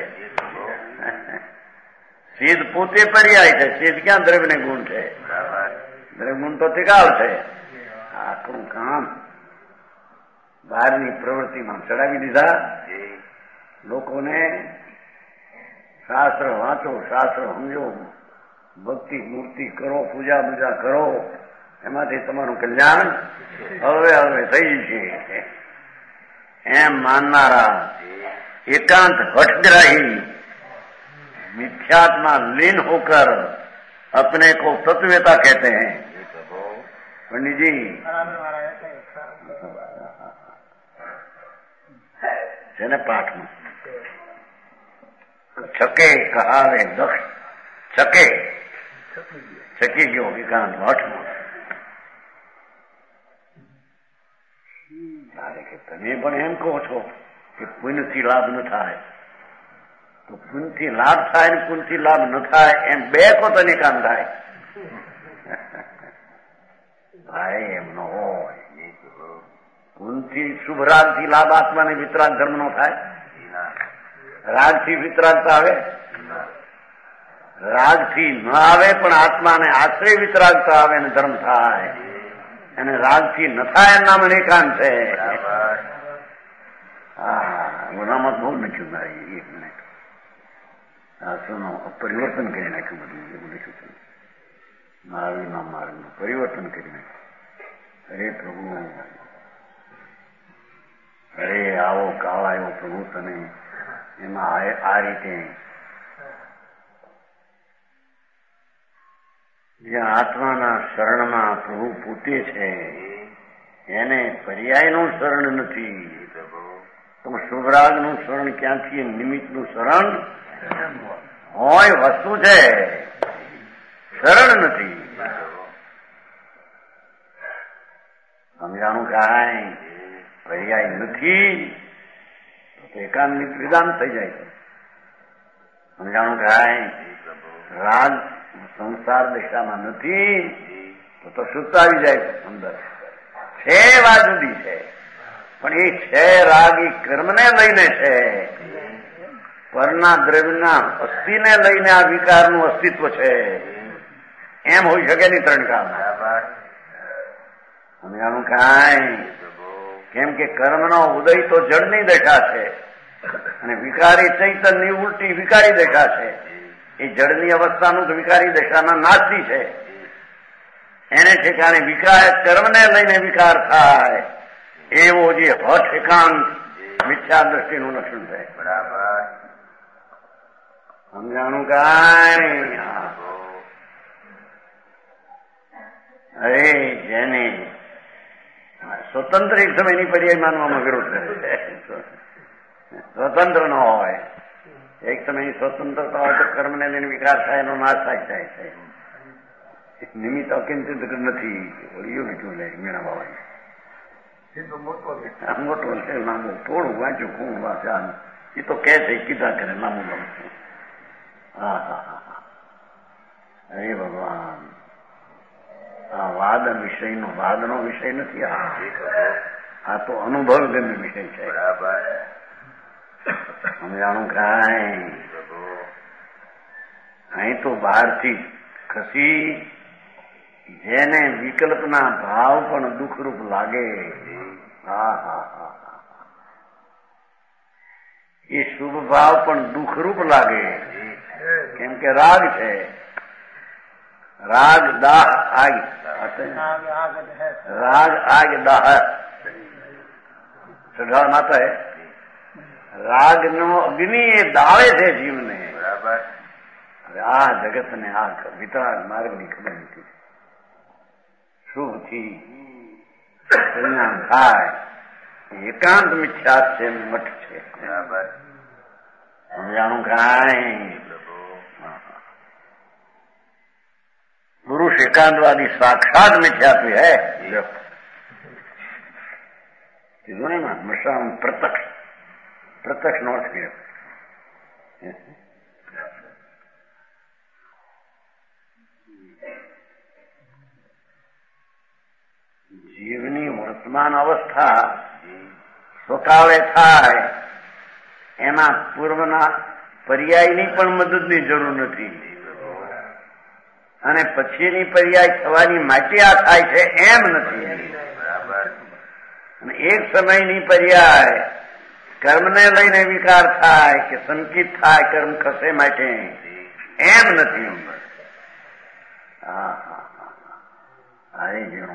સિદ્ધ પોતે પર્યાય છે. સિદ્ધ ક્યાં દ્રવ્ય ગુણ છે? દ્રવ્ય ગુણ તો ત્રિકાળ છે. આખું કામ બહારની પ્રવૃત્તિમાં ચડાવી દીધા. લોકોને શાસ્ત્ર વાંચો, શાસ્ત્ર સમજો, ભક્તિ મૂર્તિ કરો, પૂજા બૂજા કરો, એમાંથી તમારું કલ્યાણ હવે હવે થઈ છે એમ માનનારા एकांत हठग्राही मिथ्यात्मा लीन होकर अपने को तत्ववेता कहते हैं. पंडित जी है ना पाठ में छके कहावे दक्ष छके छकी गयो एकांत हठ में કે તમે પણ એમ કહો છો કે પુણ્યથી લાભ ન થાય, તો પુણ્યથી લાભ થાય ને પુણ્યથી લાભ ન થાય એમ બે કો તને કામ થાય. ભાઈ એમ ન હોય. પુણ્યથી શુભ રાગથી લાભ આત્માને વિતરાગ ધર્મ નો થાય. રાગથી વિતરાગતા આવે, રાગથી ન આવે પણ આત્માને આશ્રય વિતરાગતા આવે ને ધર્મ થાય. અને રાગથી ન થાય એમ નામ એકાંત છે. હા ઓનામાં બહુ લખ્યું મારી એક મિનિટ. હા સુનો પરિવર્તન કરી નાખ્યું બધું એવું લખ્યું છે. મારું માર્ગનું પરિવર્તન કરી નાખ્યું. અરે પ્રભુ, અરે આવો કાળ આવ્યો પ્રભુ તને. એમાં આ રીતે જ્યાં આત્માના શરણમાં પ્રભુ પોતે છે એને પર્યાયનું શરણ નથી. તો શુભરાગનું શરણ ક્યાંથી? નિમિત્તનું શરણ હોય વસ્તુ છે, શરણ નથી. સમજાણું કાંઈ પર્યાય નથી તો એકાંત વિધાન થઈ જાય છે. સમજાણું કાંઈ રાગ સંસાર દિશામાં નથી તો તો સુત આવી જાય છે અંદર. છે વાત જુદી છે, પણ એ છે રાગ એ કર્મને લઈને છે. પરના દ્રવ્યના અસ્થિને લઈને આ વિકારનું અસ્તિત્વ છે. એમ હોઈ શકે નહીં ત્રણ કાળમાં. સમજાણું કાંઈ? કેમ કે કર્મનો ઉદય તો જળની દશા છે અને વિકારી ચૈતન્યની ઉલટી વિકારી દશા છે. એ જળની અવસ્થાનું તો વિકારી દશાના નાશી છે. એને ઠેકાણે વિકાર કર્મને લઈને વિકાર થાય એવો જે હઠ એકાંત મિથ્યા દ્રષ્ટિનું લક્ષણ છે. બરાબર સમજાણું કાંઈ? અરે જેને સ્વતંત્ર એક સમયની પર્યાય માનવામાં વિરોધ કરે છે. સ્વતંત્ર ન હોય, એક સમયની સ્વતંત્રતા હોય તો કર્મને લઈને વિકાર થાય, એનો નાશ થાય જાય છે. નિમિત્ત અકિંચિત નથી. ઓળિયો બીજું લે મીણા બાબા મોટો છે લાંબુ થોડું વાંચ્યું ખૂબ વાંચ્યા એ તો કે છે કીધા કરે લાંબુ લાંબુ. હા હા હા અરે ભગવાન, આ વાદ વિષયનો વાદનો વિષય નથી. આ તો અનુભવ ગમ્ય વિષય છે. બરાબર સમજાણું કાંઈ? અહીં તો બહારથી ખસી જેને વિકલ્પના ભાવ પણ દુઃખરૂપ લાગે. હા હા હા એ શુભ ભાવ પણ દુઃખરૂપ લાગે. કેમ કે રાગ છે. રાગ દાહ આગ રાગ આગ દાહ સઢા માતા હે. રાગ નો અગ્નિ એ દાળે છે જીવને. બરાબર આ જગતને આ વિતરાગ માર્ગની ખબર નથી. શુભથી કલ્યાણ થાય એકાંત મિથ્યા છે, મઠ છે. બરાબર સમજાણું કાંઈ? પુરુષ એકાંતવાદી સાક્ષાત મિથ્યાત્વી હૈ. કીધું ને માં મશામ પ્રત્યક્ષ. પ્રત્યક્ષ નો અર્થ કર્યો. જીવની વર્તમાન અવસ્થા સ્વકાળે થાય એના પૂર્વના પર્યાયની પણ મદદની જરૂર નથી. અને પછીની પર્યાય થવાની માટે આ થાય છે એમ નથી. અને એક સમયની પર્યાય કર્મને લઈને વિકાર થાય કે સંકિત થાય કર્મ ખસે માટે એમ નથી. હા હા હા આવી ગયું.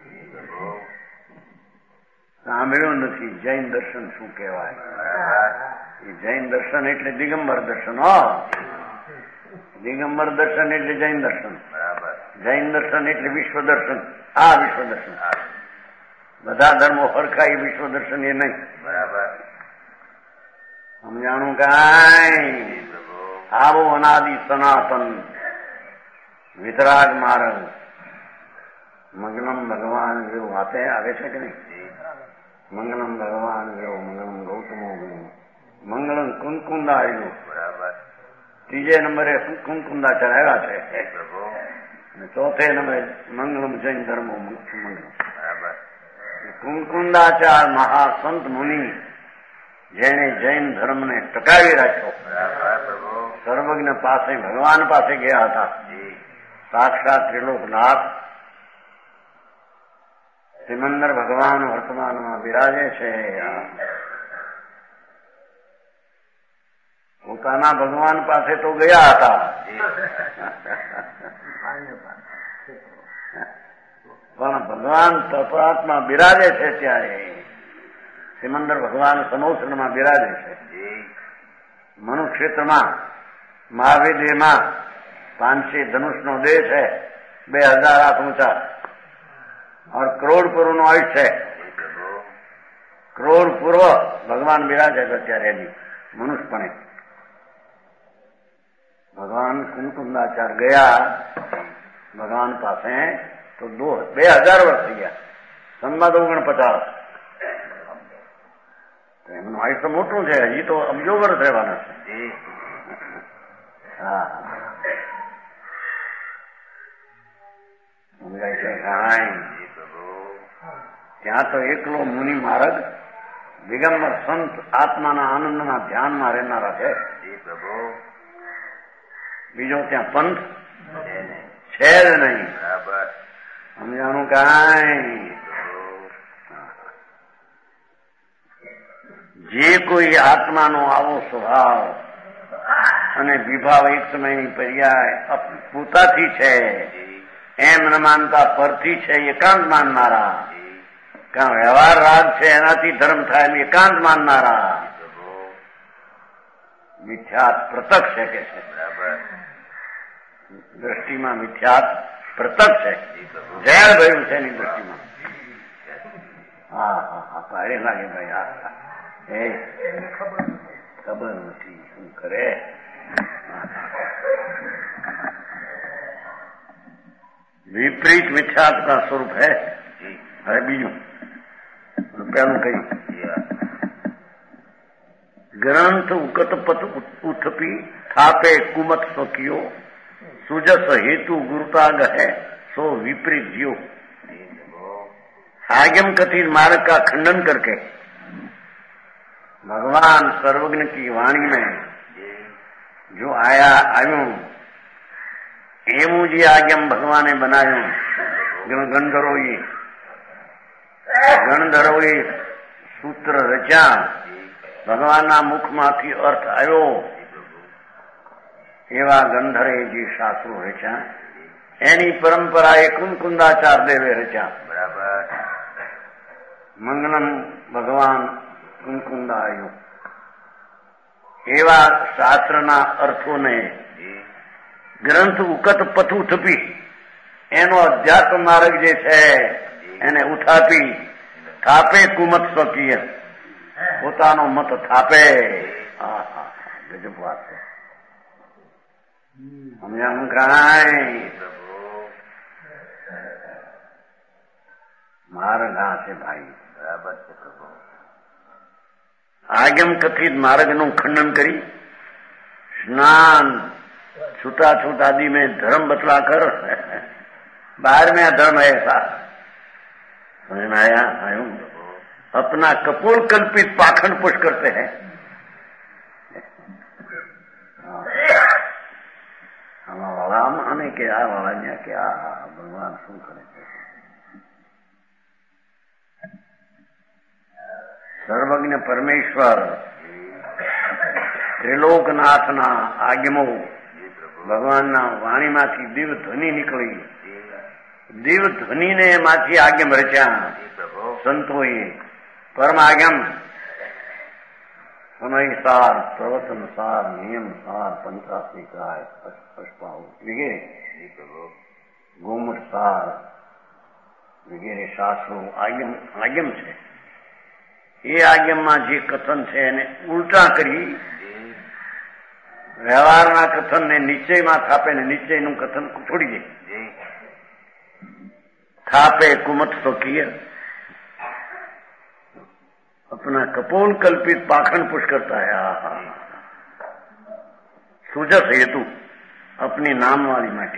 સાંભળ્યું નથી જૈન દર્શન શું કહેવાય. એ જૈન દર્શન એટલે દિગંબર દર્શન. હો, દિગંબર દર્શન એટલે જૈન દર્શન. જૈન દર્શન એટલે વિશ્વ દર્શન. આ વિશ્વ દર્શન બધા ધર્મો હરખા એ વિશ્વ દર્શન એ નહીં. બરાબર સમજાણું કાંઈ. આવો અનાદિ સનાતન વિતરાગ માર્ગ મંગલમ ભગવાન જેવું વાતે આવે છે કે નહીં? મંગલમ ભગવાન જેવો મંગલમ ગૌતમો મંગલમ કુંકુંદાયું. બરાબર ત્રીજે નંબરે કુંકુંદા ચડાવ્યા છે અને ચોથે નંબરે મંગલમ જૈન ધર્મો મંગલમ. બરાબર કુંકુંદાચાર મહાસંત મુનિ જેને જૈન ધર્મને ટકાવી રાખ્યો, સર્વજ્ઞ પાસે ભગવાન પાસે ગયા હતા. સાક્ષાત ત્રિલોકનાથ સિમંદર ભગવાન વર્તમાનમાં બિરાજે છે. પોતાના ભગવાન પાસે તો ગયા હતા પણ ભગવાન તપાત્મા બિરાજે છે ત્યારે સિમંદર ભગવાન સમોસરમાં બિરાજે છે. મનુક્ષેત્રમાં મહાવિદ્યમાં પાંચસી ધનુષનો દેહ છે, બે હજાર હાથ ઊંચા और करोड़ पूर्व નો આયુષ્ય છે. કરોડ પૂર્વ ભગવાન બિરાજે છે અત્યારે એની મનુષ્યપણે. ભગવાન કુંકુંદાચાર ગયા ભગવાન પાસે તો દો બે હજાર વર્ષ થઈ ગયા. સંવાદ ઓગણપચાસ એમનું આયુષ્ય મોટું છે. હજી તો અબજો વર્ષ રહેવાના છે. હા સમજાય છે કાંઈ. ત્યાં તો એકલો મુનિ માર્ગ દિગંબર સંત આત્માના આનંદના ધ્યાનમાં રહેનારા છે. બીજો ત્યાં પંથ છે જ નહીં. સમજાણું કાંઈ. જે કોઈ આત્માનો આવો સ્વભાવ અને વિભાવ એક સમયની પર્યાય પોતાથી છે એમ ન માનતા પરથી છે એકાંત માનનારા, કારણ વ્યવહાર રાગ છે એનાથી ધર્મ થાય એમ એકાંત માનનારા મિથ્યાત પ્રતક છે કે છે. બરાબર દ્રષ્ટિમાં મિથ્યાત પ્રતક છે, ઝેર ભર્યું છે એની દ્રષ્ટિમાં. હા હા હા ભારે લાગે ભાઈ. હા એ ખબર નથી શું કરે. વિપરીત મિથ્યાત્વ का स्वरूप है. હવે બીજું પેલું કઈ ગ્રંથ ઉકત પત ઉથપી થાપે કુમત સખિયો સુજસ हेतु गुरुताग है सो विपरीत जियो. आगम कथित मार्ग का खंडन करके भगवान सर्वज्ञ की वाणी में जो आया आयु एवं जी आज्ञम भगवाने बनायो. गणधरोई गणधरोई सूत्र रचा ભગવાનના મુખમાંથી અર્થ આવ્યો એવા ગંધરે જે શાસ્ત્રો રચ્યા એની પરંપરાએ કુંકુંદાચાર દેવે રચ્યા. બરાબર મંગલમ ભગવાન કુંકુંદાયો એવા શાસ્ત્રના અર્થોને ગ્રંથ ઉકત પથુ થપી એનો અધ્યાત્મ માર્ગ જે છે એને ઉઠાપી થાપે કુમત સ્વકીય પોતાનો મત થાપે. ગજબ વાત છે. સમજાણું કાંઈ. માર્ગ આ છે ભાઈ. બરાબર છે. આગમ કથિત માર્ગનું ખંડન કરી સ્નાન छूटाछूट आदि में धर्म बतलाकर बाहर में धर्म है ऐसा समझ में आया. आयु अपना कपोल कल्पित पाखंड पुष्ट करते हैं. हमारा वाला माने क्या वाला क्या भगवान શું કરે છે. સર્વજ્ઞ પરમેશ્વર ત્રિલોકનાથના આજ્ઞો ભગવાનના વાણીમાંથી દિવ ધ્વનિ નીકળી. દિવ ધ્વનિને માંથી આજ્ઞમ રચ્યા સંતોએ. પરમ આજ્ઞમ સમય સાર, પ્રવચન સાર, નિયમ સાર, પંચાસી કાય, અષ્ટાવ વગેરે ગોમુખ સાર વગેરે શાસ્ત્રો આજ્ઞમ આજ્ઞમ છે. એ આજ્ઞમમાં જે કથન છે એને ઉલટા કરી વ્યવહારના કથનને નિશ્ચયમાં થાપે ને નિશ્ચયનું કથન છોડી દે. થાપે કુમત તો કિય अपना कपोल कल्पित पाखंड पुष करता है. आहा સુજસ હેતુ अपनी नाम वाली માટે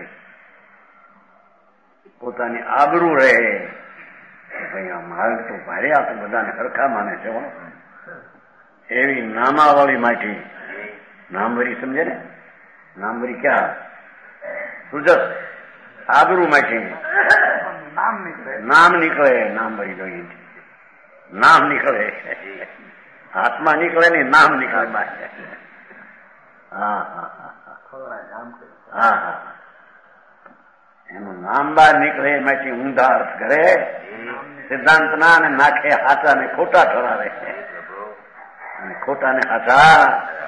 પોતાની આબરૂ રહે. ભાઈ આ માલ તો ભારે, આ તો બધાને હરખા માને છે. એવી નામાવાળી માટે નામવરી સમજે ને, નામવરી ક્યાં સુજસ આબરૂ માટે નામ નીકળે, નામ નીકળે. નામવરી જોઈએ નામ નીકળે, આત્મા નીકળે નહીં, નામ નીકળે બહાર. હા હા હા હા એનું નામ બહાર નીકળે એમાંથી ઊંધા અર્થ કરે, સિદ્ધાંતના અને નાખે હાચા ને ખોટા ઠરાવે અને ખોટા ને હાચા.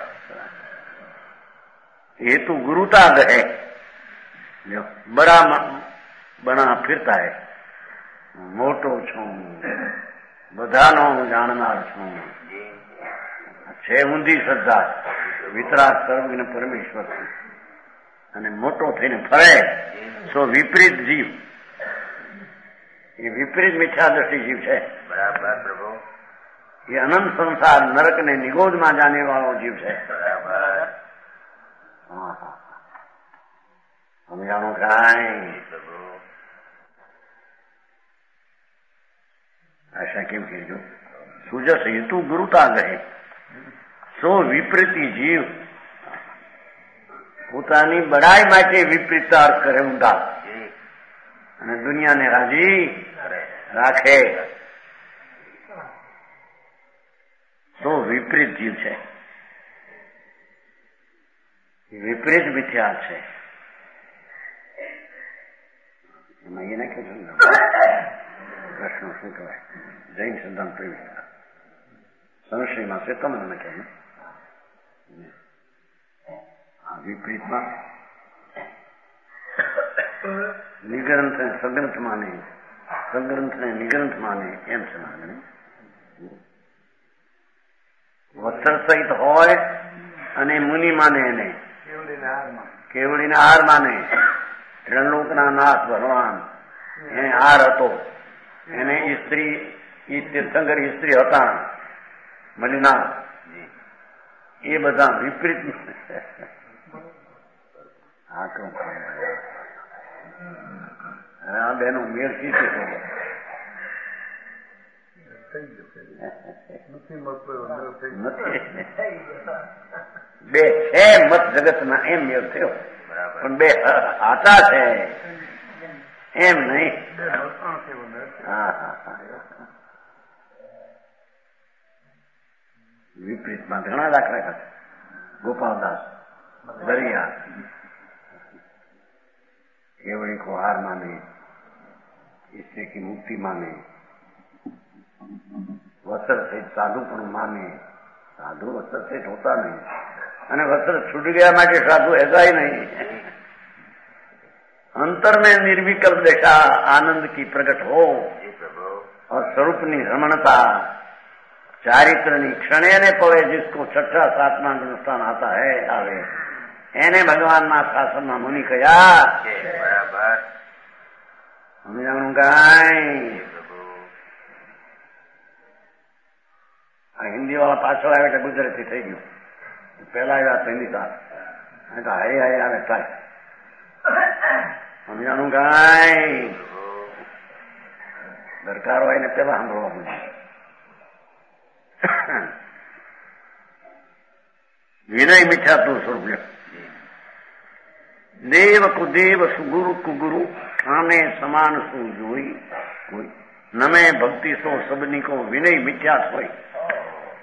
હેતુ ગુરુતા ગહે જો બડા બના ફિરતા હે. મોટો છું, બધાનો હું જાણનાર છું. છે ઊંધી શ્રદ્ધા, વિતરાગ સર્વજ્ઞ પરમેશ્વર અને મોટો થઈને ફરે સો વિપરીત જીવ. એ વિપરીત મિથ્યા દ્રષ્ટિ જીવ છે. બરાબર પ્રભુ. એ અનંત સંસાર નરક ને નિગોદમાં જાને વાળો જીવ છે. બરાબર. હા હા સમજાણું કાંઈ આશા કેમ કહેજો. સુજસ હેતુ ગુરુતા ગહે સો વિપરીતિ જીવ. પોતાની બડાઈ માટે વિપરીત અર્થ કરે ઊંધા અને દુનિયાને રાજી રાખે. સો વિપરીત જીવ છે. વિપરીત મિથ્યા છે. એમાં એ નાખ્યું છે પ્રશ્નો શું કહેવાય જૈન સિદ્ધાંત પ્રવિષ્ટ સંશયમાં છે તમને નાખ્યા. આ વિપરીતમાં નિગ્રંથ સગ્રંથ માને, સગ્રંથ ને નિગ્રંથ માને એમ છે માગણી. વત્સર સહિત હોય અને મુનિ માને એને કેવડીને હાર માને. ત્રણલોકના નાથ ભગવાન એને હાર હતો. એને સ્ત્રી એ તીર્થંકર સ્ત્રી હતા મલિના. એ બધા વિપરીત આક્રમ આ બેનો મેળ સીધો બે છે મત જગતના એમ મેળ થયો, પણ બે આટા છે એમ નહીં. હા હા હા વિપરીતમાં ઘણા દાખલા હતા. ગોપાલદાસ દરિયા केवड़ी को हार माने, इससे की मुक्ति माने. वस्त्र से साधु पण माने. साधु वस्त्र से होता नहीं અને વસ્ત્ર છૂટ ગયા માટે સાધુ ऐसा ही नहीं. अंतर में निर्विकल्प दशा आनंद की प्रकट हो और स्वरूपनी रमणता चारित्रनी क्षणे ने पवे जिसको छठा सातमा अनुष्ठान आता है आवे એને ભગવાનના શાસનમાં મુનિ કયા. બરાબર સમજાણું કાંઈ. આ હિન્દી વાળા પાછળ આવે એટલે ગુજરાતી થઈ ગયું. પેલા આવ્યા હિન્દી સાર હારી હારી આવે થાય. સમજાણું કાંઈ. દરકાર હોય ને પેલા સાંભળવા મળે. વિનય મિથ્યા તું સ્વરૂપ देव को देव सुगुरु कुगुरु खाने समान सु जोई कोई नमे भक्ति सो सबनी को विनय मिथ्या होई.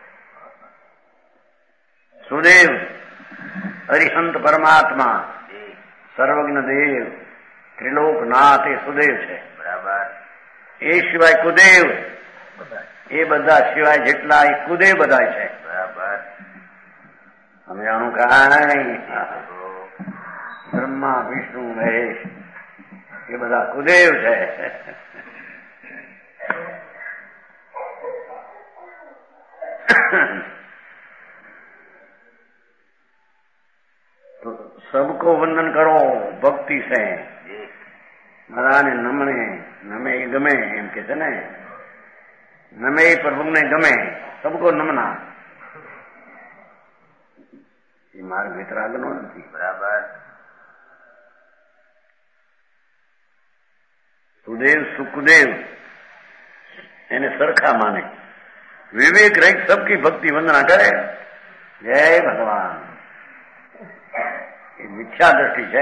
સુદેવ અરિહંત પરમાત્મા સર્વજ્ઞ દેવ ત્રિલોકનાથ એ સુદેવ છે. બરાબર. એ સિવાય કુદેવ, એ બધા સિવાય જેટલા એ કુદેવ બધા છે. બરાબર. સમજાણું કાંઈ? બ્રહ્મા વિષ્ણુ મહેશ એ બધા કુદેવ છે. तो सबको वंदन करो भक्ति से. બધાને નમણે નમે ગમે એમ કે છે ને, નમે પ્રભુને ગમે, સબકો નમના. એ માર્ગ વિતરાગનો નથી. બરાબર. સુદેવ સુખદેવ એને સરખા માને, વિવેક રહિત સબકી ભક્તિ વંદના કરે. જય ભગવાન. એ મિથ્યા દ્રષ્ટિ છે.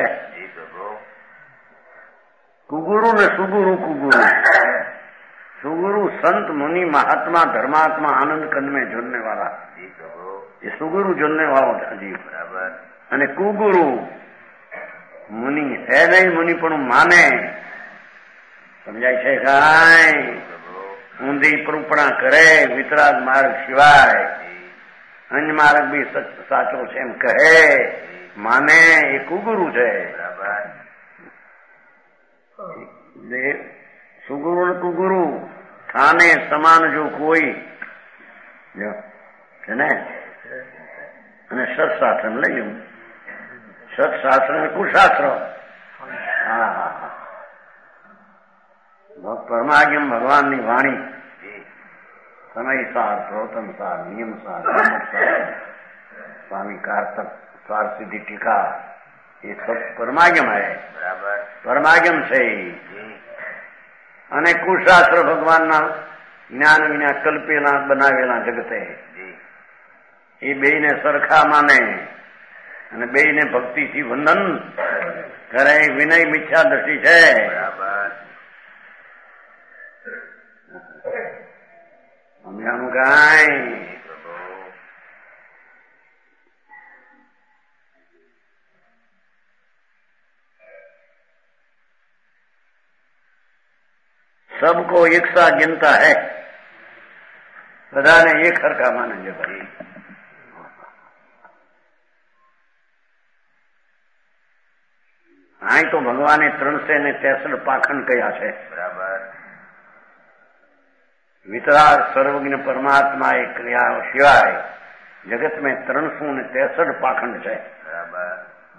કુગુરુ ને સુગુરુ. કુગુરુ सुगुरु संत मुनि महात्मा धर्मात्मा आनंद कंद में जुड़ने वाला, ये सुगुरु जुड़ने वाला अजीब. बराबर. અને કુગુરુ મુનિ હે નહીં, મુનિ પણ માને. સમજાય છે કાંઈ? ઊંધી પરૂપણા કરે, વિતરાગ માર્ગ સિવાય અન્ય માર્ગ બી સાચો છે એમ કહે, માને, એ કુગુરુ છે. બરાબર. સુગુરુ ને કુગુરુ થાને સમાન જો કોઈ છે ને. અને સત્શાસ્ત્ર લઈ જવું, સત્શાસ્ત્ર ને કુશાસ્ત્ર. હા હા હા. પરમાગમ ભગવાનની વાણી, સમયસાર, પ્રવતનસાર, નિયમસાર, સ્વામી કારતક સ્વાર સિદ્ધિ ટીકા, એ સબ પરમાગમ હૈ. બરાબર. પરમાગમ છે. અને કુશાસ્ત્ર ભગવાનના જ્ઞાન વિના કલ્પેલા બનાવેલા જગતે, એ બેયને સરખા માને અને બેયને ભક્તિથી વંદન કરે. વિનય મિથ્યા દ્રષ્ટિ છે. બરાબર. સમજાણું કાંઈ? सबको एक सा गिनता है, બધાને એક હરખા માને છે ભાઈ. અહીં તો ભગવાને ત્રણસો ને ત્રેસઠ પાખંડ કયા છે. બરાબર. વિતરાગ સર્વજ્ઞ પરમાત્મા એ ક્રિયા સિવાય જગત में ત્રણસો ને ત્રેસઠ પાખંડ છે. બરાબર.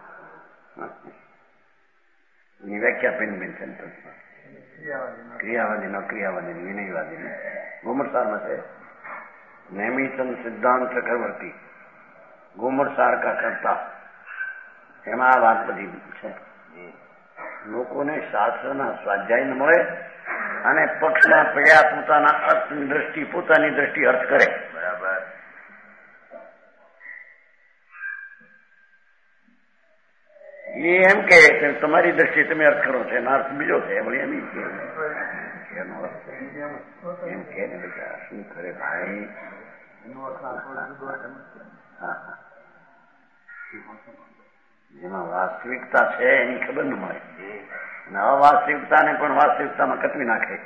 ની વ્યાખ્યા પિન બિન છે. ક્રિયાવાદી, ન ક્રિયાવાદી, વિનયવાદી. ગોમરસારમાં છે નેમિચંદ સિદ્ધાંત ચક્રવર્તી, ગોમરસાર કા કરતા, એમાં આ વાત બધી છે. લોકોને શાસ્ત્રના સ્વાધ્યાય ન મળે અને પક્ષમાં પડ્યા પોતાના અર્થની દ્રષ્ટિ, પોતાની દ્રષ્ટિ અર્થ કરે. બરાબર. એ એમ કે તમારી દ્રષ્ટિએ તમે અર્થ કરો છો, એનો અર્થ બીજો છે. એમ એનો અર્થ એમ કે બેટા શું કરે ભાઈ? જેમાં વાસ્તવિકતા છે એની ખબર ન મળે, અને અવાસ્તવિકતાને પણ વાસ્તવિકતામાં કતવી નાખે.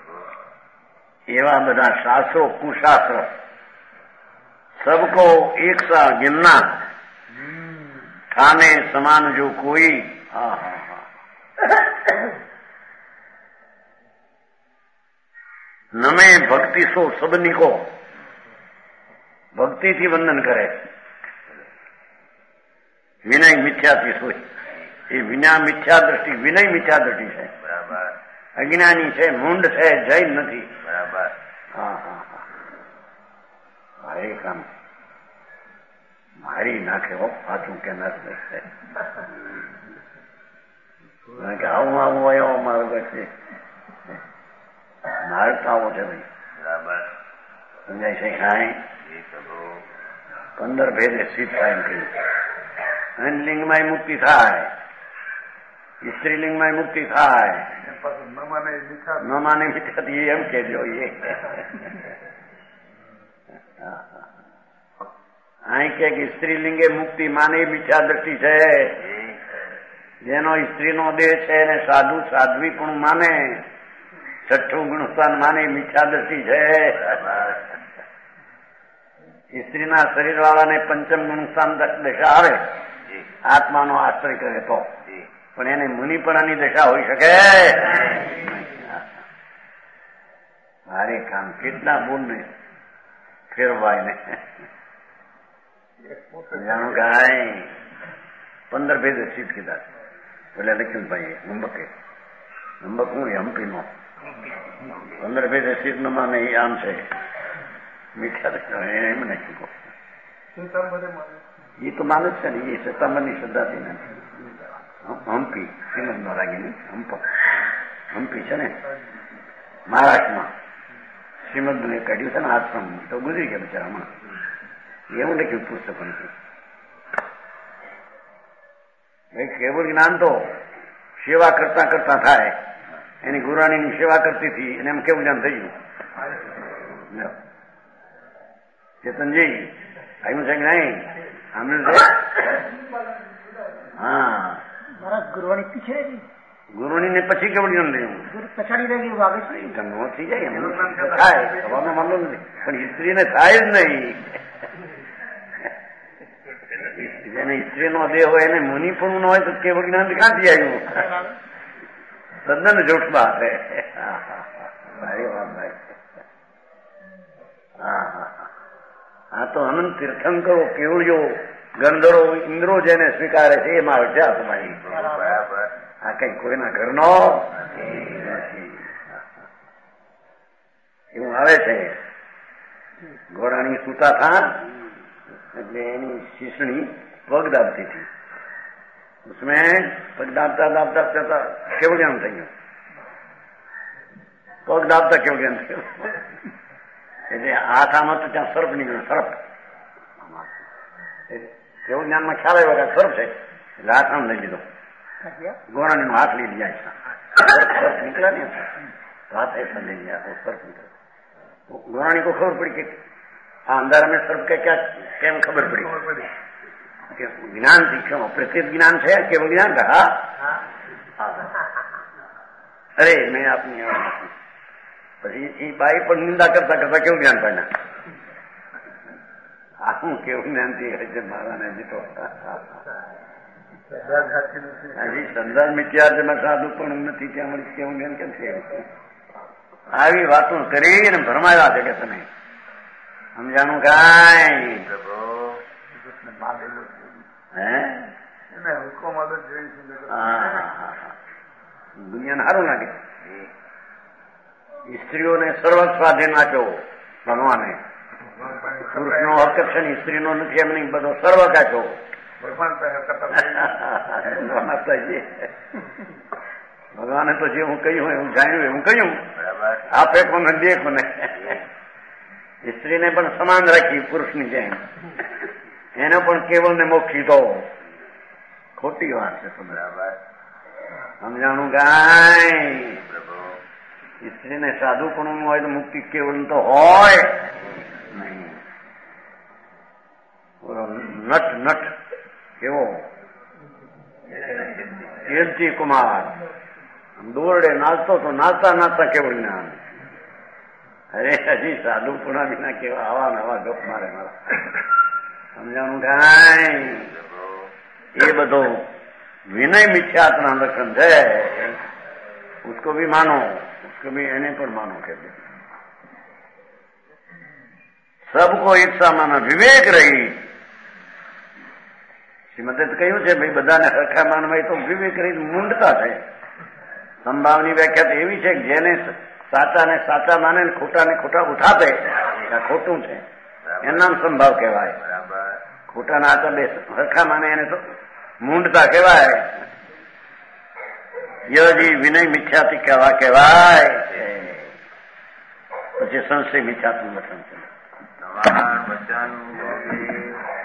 એવા બધા શાસ્ત્રો, કુશાસ્ત્ર, સબકો એક સા गिनना, થાને સમાન જો કોઈ. હા હા હા. નમે ભક્તિ સો સબની કો, ભક્તિથી વંદન કરે. વિનય મિથ્યાથી સોય, એ વિના મિથ્યા દ્રષ્ટિ, વિનય મિથ્યા દ્રષ્ટિ છે. બરાબર. અજ્ઞાની છે, મૂંડ છે, જૈન નથી. બરાબર. હા હા હા. ભારે કામ મારી નાખે હો, પાછું કે નથી કે આવું આવું હોય એવો મારો છે. મારતાઓ છે ભાઈ. બરાબર. સમજાય છે કાંઈ? પંદર ભેદે સિદ્ધ થાય એમ કહ્યું. લિંગમાં મુક્તિ થાય, સ્ત્રીલિંગમાં મુક્તિ થાય. ન માને મિથ્યાથી એમ કેજો. એ અહીં કે સ્ત્રીલિંગે મુક્તિ માને મિથ્યા દ્રષ્ટિ છે. જેનો સ્ત્રીનો દેહ છે એને સાધુ સાધ્વી પણ માને, છઠ્ઠું ગુણસ્થાન માને મિથ્યા દ્રષ્ટિ છે. સ્ત્રીના શરીર વાળાને પંચમ ગુણસ્થાન દશા આવે આત્માનો આશ્રય કરે તો, પણ એને મુનિપણાની દશા હોઈ શકે. મારે કામ કેટલા બોલ ને ફેરવાય ને જાણું કે પંદર ભેદ સીટ કીધા એટલે લક્ષ્મણભાઈ નંબકે નંબક હું હમ્પી નો પંદર ભેદ સીટ નો માને એ આમ છે મીઠા એમ નાખ્યું એ તો માને જ છે ને. એ સત્તામની શ્રદ્ધાથી ને હમ્પી શ્રીમદ નો રાગી હમ્પ હમ્પી છે ને મહારાષ્ટ્રમાં શ્રીમદ નું એ કાઢ્યું છે ને આશ્રમ તો ગુજરી ગયા બિચારામાં. એવું લખ્યું પુસ્તક કેવળ જ્ઞાન તો સેવા કરતા કરતા થાય. એની ગુરાણીની સેવા કરતી હતી અને એમ કેવું જ્ઞાન થઈ ગયું. ચેતનજી આવ્યું છે કે નહીં? સાંભળ્યું છે? હા ગુરુવાણી પીછે ગુરુણી ને પછી કેવળ જ્ઞાન થયું પછાડી રહી વાગે ગંગો થઈ જાય એમ થાય સવામાં માનલો નથી, પણ સ્ત્રીને થાય જ નહીં. જેને સ્ત્રીનો દેહ હોય એને મુનિ પણ ન હોય તો કેવળ જ્ઞાન ક્યાંથી આવ્યું? તદ્દન જૂઠ વાત છે. સારી વાત ભાઈ. હા હા આ તો અનંત તીર્થંકરો કેવળીઓ ગંધરો ઇન્દ્રો જેને સ્વીકારે છે એમાં વિચાર તમારી. આ કઈ કોઈના ઘરનો એવું આવે છે. ઘોડાની સૂતા થા એટલે એની શીશણી પગ દાબતી હતી. उसमें पग दाबता दाबता चलता केवल ज्ञान થઈ ગયું. પગ દાબતા કેવળ જ્ઞાન થયું. એટલે હાથ આમાં તો ત્યાં સર્પ નીકળ્યો. સર્પ કેવળ જ્ઞાનમાં ખ્યાલ આવ્યો કે સર્પ છે એટલે હાથ આમ લઈ લીધો. ઘોડાની હાથ લઈ જાય સર્પ નીકળ્યા ને તો હાથ ऐसा લઈ ગયા તો સર્પ નીકળ્યો. ઘોડાની को खबर पड़ी कि આ અંધારા में સર્પ કે क्या કેમ ખબર પડી? જ્ઞાન થી ક્यों प्रत्येक ज्ञान છે કેવળ જ્ઞાન था. અરે મેં આપની પછી એ બાઈ પણ નિંદા કરતા કરતા કેવું જ્ઞાન પાડ્યા. આ હું કેવું જ્ઞાન થી મારાને જીતો હજી સંસાર મિત્યા જેમાં સાધુ પણ નથી ત્યાં મળી કેવું જ્ઞાન કેમ છે? આવી વાતો કરીને ભરમાયા છે કે તમે સમજાણું કાંઈ? દુનિયાને સારું લાગે. સ્ત્રીઓને સર્વસ્વ સ્વાધીન આપ્યો ભગવાને. પુરુષનો હક છે ને સ્ત્રીનો નથી એમ નહીં, બધો સર્વ કાચો ભગવાને તો જે હું કહ્યું એવું જાણ્યું એવું કહ્યું. આપે કોને દે કોને. સ્ત્રીને પણ સમાન રાખી પુરુષની જેમ. એને પણ કેવળ ને મોક્ષી દો. ખોટી વાત છે તો બરાબર સમજાણું કાંઈ? સ્ત્રીને સાધુ પણ હોય તો મુક્તિ કેવળ તો હોય નહીં. નટ નટ કેવો કીર્તિ કુમાર દોરડે નાચતો તો નાચતા નાચતા કેવળ જ્ઞાન. અરે હજી સાધુ પુણા વિના કેવા આવા નવા ગપ મારે મારા સમજાણું કાંઈ? એ બધો વિનય મિથ્યાત્મના લક્ષણ છે. उसको भी मानो, उसको भी એને પણ માનો કે सबको एक સમાન વિવેક રહી. શ્રીમદે કહ્યું છે ભાઈ બધાને સરખા માનવાય તો વિવેક રહી મૂંડતા છે. સંભાવની વ્યાખ્યા તો એવી છે કે જેને સાચા ને સાચા માને ને ખોટા ને ખોટા ઉઠાપે આ ખોટું છે એનું નામ સંભાવ કહેવાય. ખોટા ના આચા બે સરખા માને એને તો મૂંડતા કહેવાય. યજી વિનય મિથ્યાથી કહેવા કહેવાય. પછી સંશય મિથ્યાત્મક લક્ષણ છે.